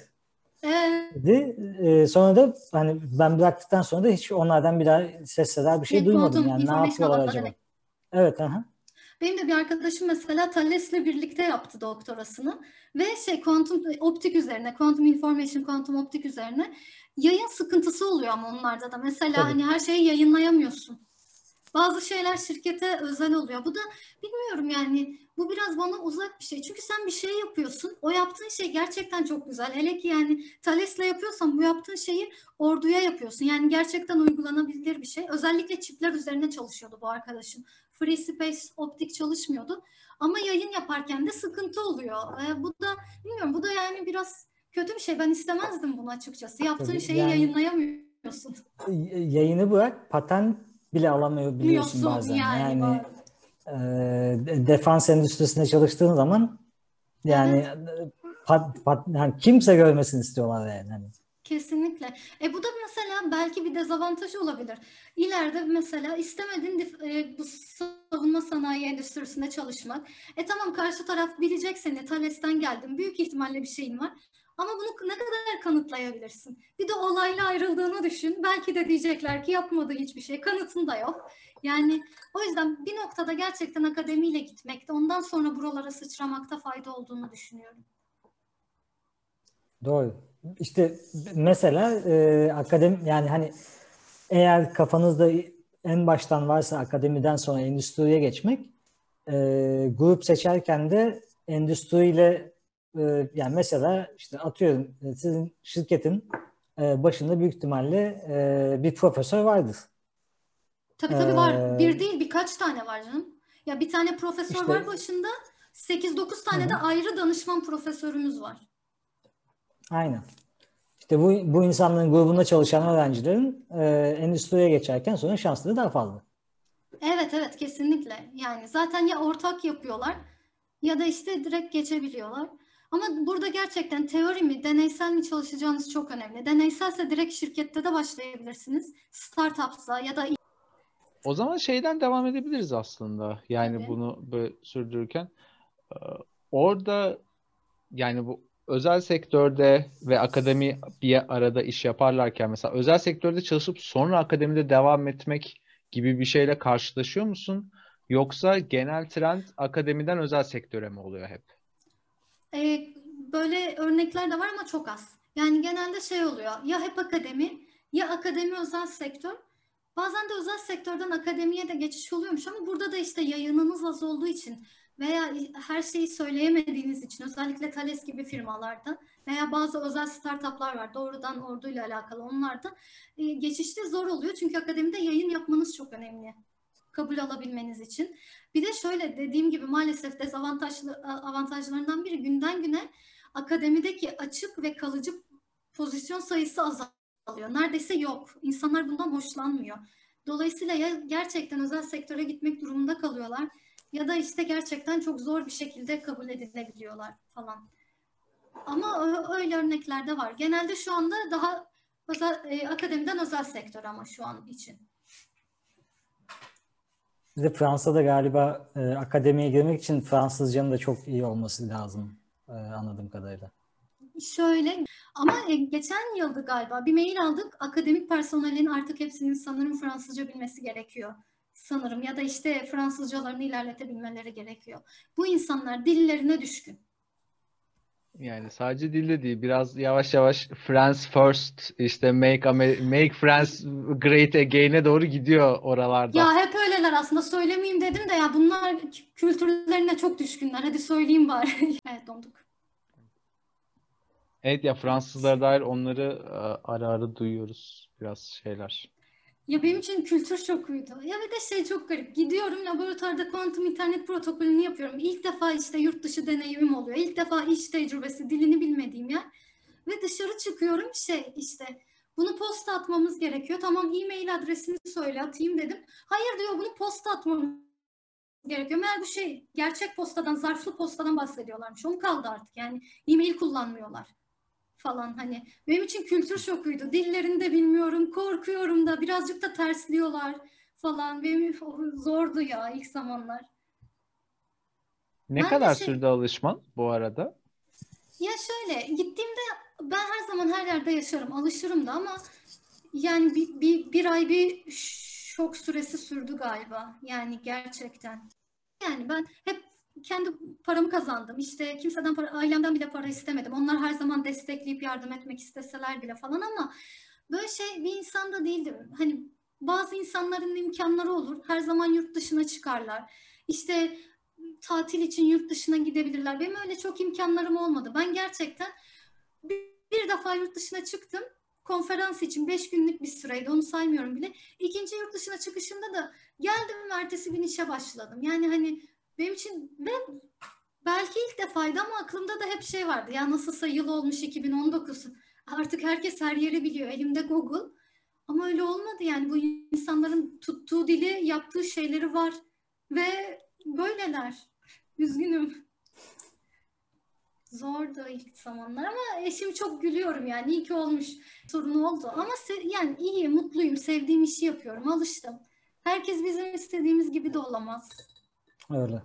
Sonra da hani ben bıraktıktan sonra da hiç onlardan bir daha ses bir şey duymadım. Quantum Yani ne Information yapıyorlar About acaba? demek. Evet. Aha. Benim de bir arkadaşım mesela Thales'le birlikte yaptı doktorasını ve kuantum optik üzerine, quantum information, kuantum optik üzerine yayın sıkıntısı oluyor ama onlarda da. Mesela Tabii. hani her şeyi yayınlayamıyorsun. Bazı şeyler şirkete özel oluyor. Bu da bilmiyorum yani bu biraz bana uzak bir şey. Çünkü sen bir şey yapıyorsun. O yaptığın şey gerçekten çok güzel. Hele ki yani Thales'le yapıyorsan bu yaptığın şeyi orduya yapıyorsun. Yani gerçekten uygulanabilir bir şey. Özellikle çipler üzerine çalışıyordu bu arkadaşım. Free Space optik çalışmıyordu. Ama yayın yaparken de sıkıntı oluyor. Bu da bilmiyorum bu da yani biraz kötü bir şey. Ben istemezdim bunu açıkçası. Yaptığın Tabii. şeyi Yani yayınlayamıyorsun. yayını bırak, patent bile alamıyor biliyorsun Biliyorsun bazen. yani. Yani defans endüstrisinde çalıştığın zaman yani Evet. yani kimse görmesini istiyorlar yani. Hani. Kesinlikle. Bu da mesela belki bir dezavantaj olabilir. İleride mesela istemedin bu savunma sanayi endüstrisinde çalışmak. Tamam karşı taraf bilecek seni. Thales'ten geldim. Büyük ihtimalle bir şeyin var. Ama bunu ne kadar kanıtlayabilirsin? Bir de olayla ayrıldığını düşün. Belki de diyecekler ki yapmadığı hiçbir şey. Kanıtın da yok. Yani o yüzden bir noktada gerçekten akademiyle gitmekte, ondan sonra buralara sıçramakta fayda olduğunu düşünüyorum. Doğru. İşte mesela akademi yani hani eğer kafanızda en baştan varsa akademiden sonra endüstriye geçmek grup seçerken de endüstriyle yani mesela işte atıyorum sizin şirketin başında büyük ihtimalle bir profesör vardır. Tabii var. Bir E, değil birkaç tane var canım. Ya bir tane profesör var işte başında. 8-9 hı tane de hı, ayrı danışman profesörümüz var. aynen. İşte bu insanların grubunda çalışan öğrencilerin endüstriye geçerken sonra şansları daha fazla. Evet kesinlikle. Yani zaten ya ortak yapıyorlar ya da işte direkt geçebiliyorlar. Ama burada gerçekten teori mi, deneysel mi çalışacağınız çok önemli. Deneyselse direkt şirkette de başlayabilirsiniz. Startup'sa ya da O zaman şeyden devam edebiliriz aslında. Yani tabii. bunu böyle sürdürürken. Ee, Orada yani bu özel sektörde ve akademi bir arada iş yaparlarken mesela özel sektörde çalışıp sonra akademide devam etmek gibi bir şeyle karşılaşıyor musun? Yoksa genel trend akademiden özel sektöre mi oluyor hep? Böyle örnekler de var ama çok az. Yani genelde şey oluyor. Ya hep akademi ya akademi özel sektör. Bazen de özel sektörden akademiye de geçiş oluyormuş ama burada da işte yayınınız az olduğu için veya her şeyi söyleyemediğiniz için özellikle Thales gibi firmalarda veya bazı özel startuplar var doğrudan orduyla alakalı onlarda geçişte zor oluyor. Çünkü akademide yayın yapmanız çok önemli kabul alabilmeniz için. Bir de şöyle dediğim gibi maalesef avantajlarından biri günden güne akademideki açık ve kalıcı pozisyon sayısı azalıyor. Neredeyse yok. İnsanlar bundan hoşlanmıyor. Dolayısıyla ya gerçekten özel sektöre gitmek durumunda kalıyorlar ya da işte gerçekten çok zor bir şekilde kabul edilebiliyorlar falan. Ama öyle örnekler de var. Genelde şu anda daha akademiden özel sektör ama şu an için. Bir de Fransa'da galiba akademiye girmek için Fransızcanın da çok iyi olması lazım anladığım kadarıyla. Şöyle ama geçen yıldı galiba bir mail aldık. Akademik personelin artık hepsinin sanırım Fransızca bilmesi gerekiyor. Sanırım ya da işte Fransızcalarını ilerletebilmeleri gerekiyor. Bu insanlar dillerine düşkün. Yani sadece dilde değil, biraz yavaş yavaş France first, işte make France great again'e doğru gidiyor oralarda. Ya hep öyleler aslında söylemeyeyim dedim de ya bunlar kültürlerine çok düşkünler. Hadi söyleyeyim bari. Evet donduk. Evet ya, Fransızlara dair onları ara ara duyuyoruz biraz şeyler. Ya benim için kültür şokuydu. Ya bir de şey çok garip. Gidiyorum laboratuvarda kuantum internet protokolünü yapıyorum. İlk defa işte yurt dışı deneyimim oluyor. İlk defa iş tecrübesi, dilini bilmediğim yer. Ve dışarı çıkıyorum şey işte bunu posta atmamız gerekiyor. Tamam e-mail adresini söyle atayım dedim. Hayır diyor bunu posta atmamız gerekiyor. Meğer bu şey gerçek postadan, zarflı postadan bahsediyorlarmış. Onu kaldı artık yani e-mail kullanmıyorlar falan hani. Benim için kültür şokuydu. Dillerini de bilmiyorum, korkuyorum da birazcık da tersliyorlar falan. Benim zordu ya ilk zamanlar. Ne Ben de kadar şey sürdü alışman bu arada? ya şöyle gittiğimde ben her zaman her yerde yaşarım, alışırım da ama yani bir ay bir şok süresi sürdü galiba. Yani gerçekten. Yani ben hep kendi paramı kazandım. İşte kimseden para, ailemden bile para istemedim. Onlar her zaman destekleyip yardım etmek isteseler bile falan ama böyle şey bir insan da değildim. Hani bazı insanların imkanları olur. Her zaman yurt dışına çıkarlar. İşte tatil için yurt dışına gidebilirler. Benim öyle çok imkanlarım olmadı. Ben gerçekten bir defa yurt dışına çıktım. Konferans için 5 günlük bir süreydi. Onu saymıyorum bile. İkinci yurt dışına çıkışımda da geldim ve ertesi gün işe başladım. Yani hani benim için ve belki ilk defaydı ama aklımda da hep şey vardı. Ya nasılsa yıl olmuş 2019. Artık herkes her yeri biliyor. Elimde Google. Ama öyle olmadı yani. Bu insanların tuttuğu dili, yaptığı şeyleri var. Ve böyleler. Üzgünüm. Zordu ilk zamanlar ama eşim çok gülüyorum yani. İyi ki olmuş. Sorun oldu. Ama yani iyi, mutluyum. Sevdiğim işi yapıyorum. Alıştım. Herkes bizim istediğimiz gibi de olamaz. Öyle.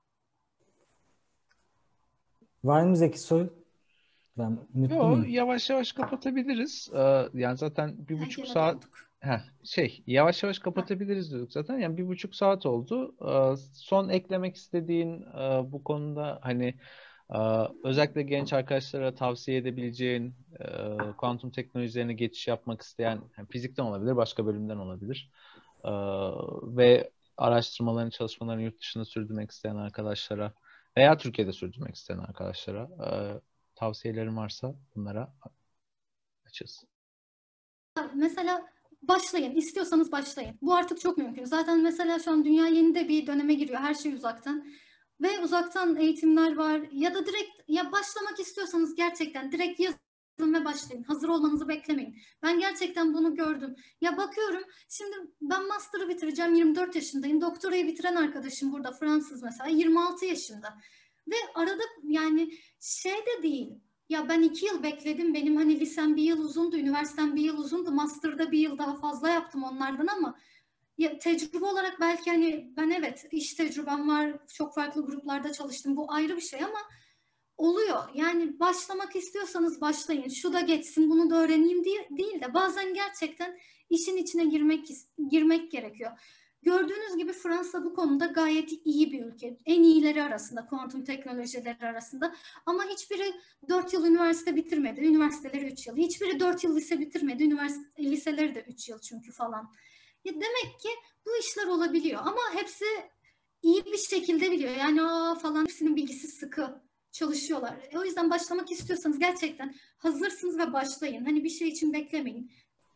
Var mı Zeki soru? Ben mutlu Yo, muyum? yavaş yavaş kapatabiliriz. Yani zaten bir buçuk Gene saat dolduk. yavaş yavaş Ha. kapatabiliriz dedik zaten. Yani bir buçuk saat oldu. Son eklemek istediğin bu konuda hani özellikle genç arkadaşlara tavsiye edebileceğin kuantum teknolojilerine geçiş yapmak isteyen yani fizikten olabilir, başka bölümden olabilir. E, Ve araştırmalarını, çalışmalarını yurt dışında sürdürmek isteyen arkadaşlara veya Türkiye'de sürdürmek isteyen arkadaşlara tavsiyelerin varsa bunlara açız. Mesela başlayın. İstiyorsanız başlayın. Bu artık çok mümkün. Zaten mesela şu an dünya yeni de bir döneme giriyor. Her şey uzaktan. Ve uzaktan eğitimler var. Ya da direkt ya başlamak istiyorsanız gerçekten direkt yazın ve başlayın. Hazır olmanızı beklemeyin. Ben gerçekten bunu gördüm. Ya bakıyorum şimdi ben master'ı bitireceğim 24 yaşındayım. Doktorayı bitiren arkadaşım burada Fransız mesela 26 yaşında. Ve arada yani şey de değil. Ya ben 2 yıl bekledim. Benim hani lisem bir yıl uzundu, üniversitem bir yıl uzundu. Master'da bir yıl daha fazla yaptım onlardan ama ya tecrübe olarak belki hani ben evet iş tecrübem var. Çok farklı gruplarda çalıştım. Bu ayrı bir şey ama oluyor. Yani başlamak istiyorsanız başlayın. Şu da geçsin, bunu da öğreneyim diye değil de bazen gerçekten işin içine girmek gerekiyor. Gördüğünüz gibi Fransa bu konuda gayet iyi bir ülke. En iyileri arasında, kuantum teknolojileri arasında. Ama hiçbiri 4 yıl üniversite bitirmedi. Üniversiteleri 3 yıl. Hiçbiri 4 yıl lise bitirmedi. Liseleri de 3 yıl çünkü falan. Ya demek ki bu işler olabiliyor. Ama hepsi iyi bir şekilde biliyor. Yani falan hepsinin bilgisi sıkı çalışıyorlar. O yüzden başlamak istiyorsanız gerçekten hazırsınız ve başlayın. Hani bir şey için beklemeyin.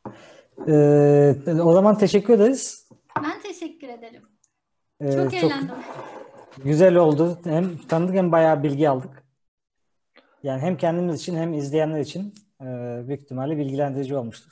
O zaman teşekkür ederiz. Ben teşekkür ederim. Çok Çok eğlendim. güzel oldu. Hem tanıdık hem bayağı bilgi aldık. Yani hem kendimiz için hem izleyenler için büyük ihtimalle bilgilendirici olmuştur.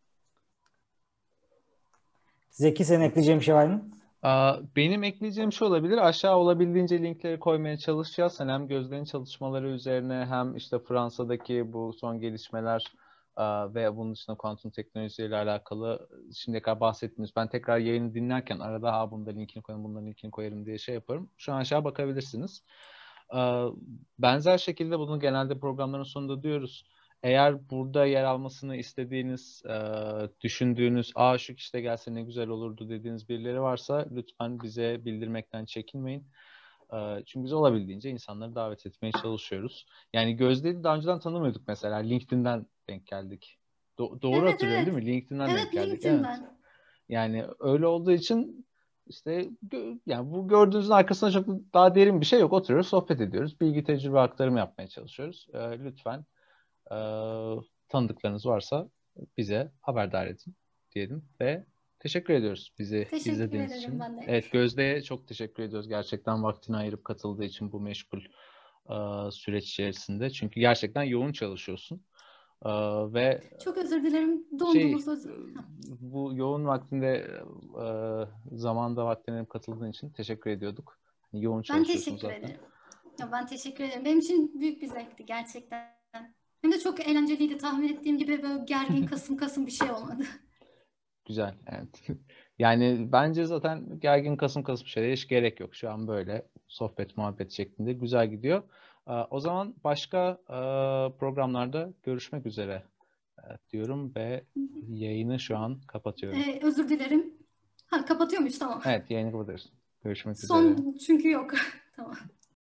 Zeki senin ekleyeceğin bir şey var mı? Benim ekleyeceğim şey olabilir. Aşağı olabildiğince linkleri koymaya çalışacağız. Hani hem Gözde'nin çalışmaları üzerine hem işte Fransa'daki bu son gelişmeler ve bunun dışında kuantum teknolojileriyle alakalı şimdiye kadar bahsettiğimiz. Ben tekrar yayını dinlerken arada bunda linkini koyarım, bunların linkini koyarım diye şey yaparım. Şu an aşağı bakabilirsiniz. Benzer şekilde bunu genelde programların sonunda diyoruz. Eğer burada yer almasını istediğiniz, düşündüğünüz, şu kişi de gelse ne güzel olurdu dediğiniz birileri varsa lütfen bize bildirmekten çekinmeyin. Çünkü biz olabildiğince insanları davet etmeye çalışıyoruz. Yani Gözde'yi daha önceden tanımıyorduk mesela. LinkedIn'den denk geldik. Doğru Evet hatırlıyorum evet. değil mi? LinkedIn'den denk Evet geldik. Evet. LinkedIn'den. Yani öyle olduğu için işte yani bu gördüğünüzün arkasında çok daha derin bir şey yok. Oturuyoruz, sohbet ediyoruz. Bilgi tecrübe aktarımı yapmaya çalışıyoruz. Lütfen tanıdıklarınız varsa bize haberdar edin diyelim ve teşekkür ediyoruz bizi Teşekkür izlediğiniz ederim için. ben de. Evet, Gözde'ye çok teşekkür ediyoruz. Gerçekten vaktini ayırıp katıldığı için bu meşgul süreç içerisinde. Çünkü gerçekten yoğun çalışıyorsun. Ve Çok özür dilerim. Dondunuz. bu yoğun vaktinde zamanda vaktine katıldığın için teşekkür ediyorduk. Yoğun Ben çalışıyorsun teşekkür zaten. ederim. Ya ben teşekkür ederim. Benim için büyük bir zevkti gerçekten. Hem de çok eğlenceliydi. Tahmin ettiğim gibi böyle gergin kasım bir şey olmadı. Güzel, evet. Yani bence zaten gergin kasım şeylere hiç gerek yok. Şu an böyle sohbet muhabbet şeklinde güzel gidiyor. O zaman başka programlarda görüşmek üzere diyorum ve yayını şu an kapatıyorum. Özür dilerim. Ha, kapatıyor muyuz? Tamam. Evet, yayını kapatıyoruz. Görüşmek üzere. Son çünkü yok. Tamam.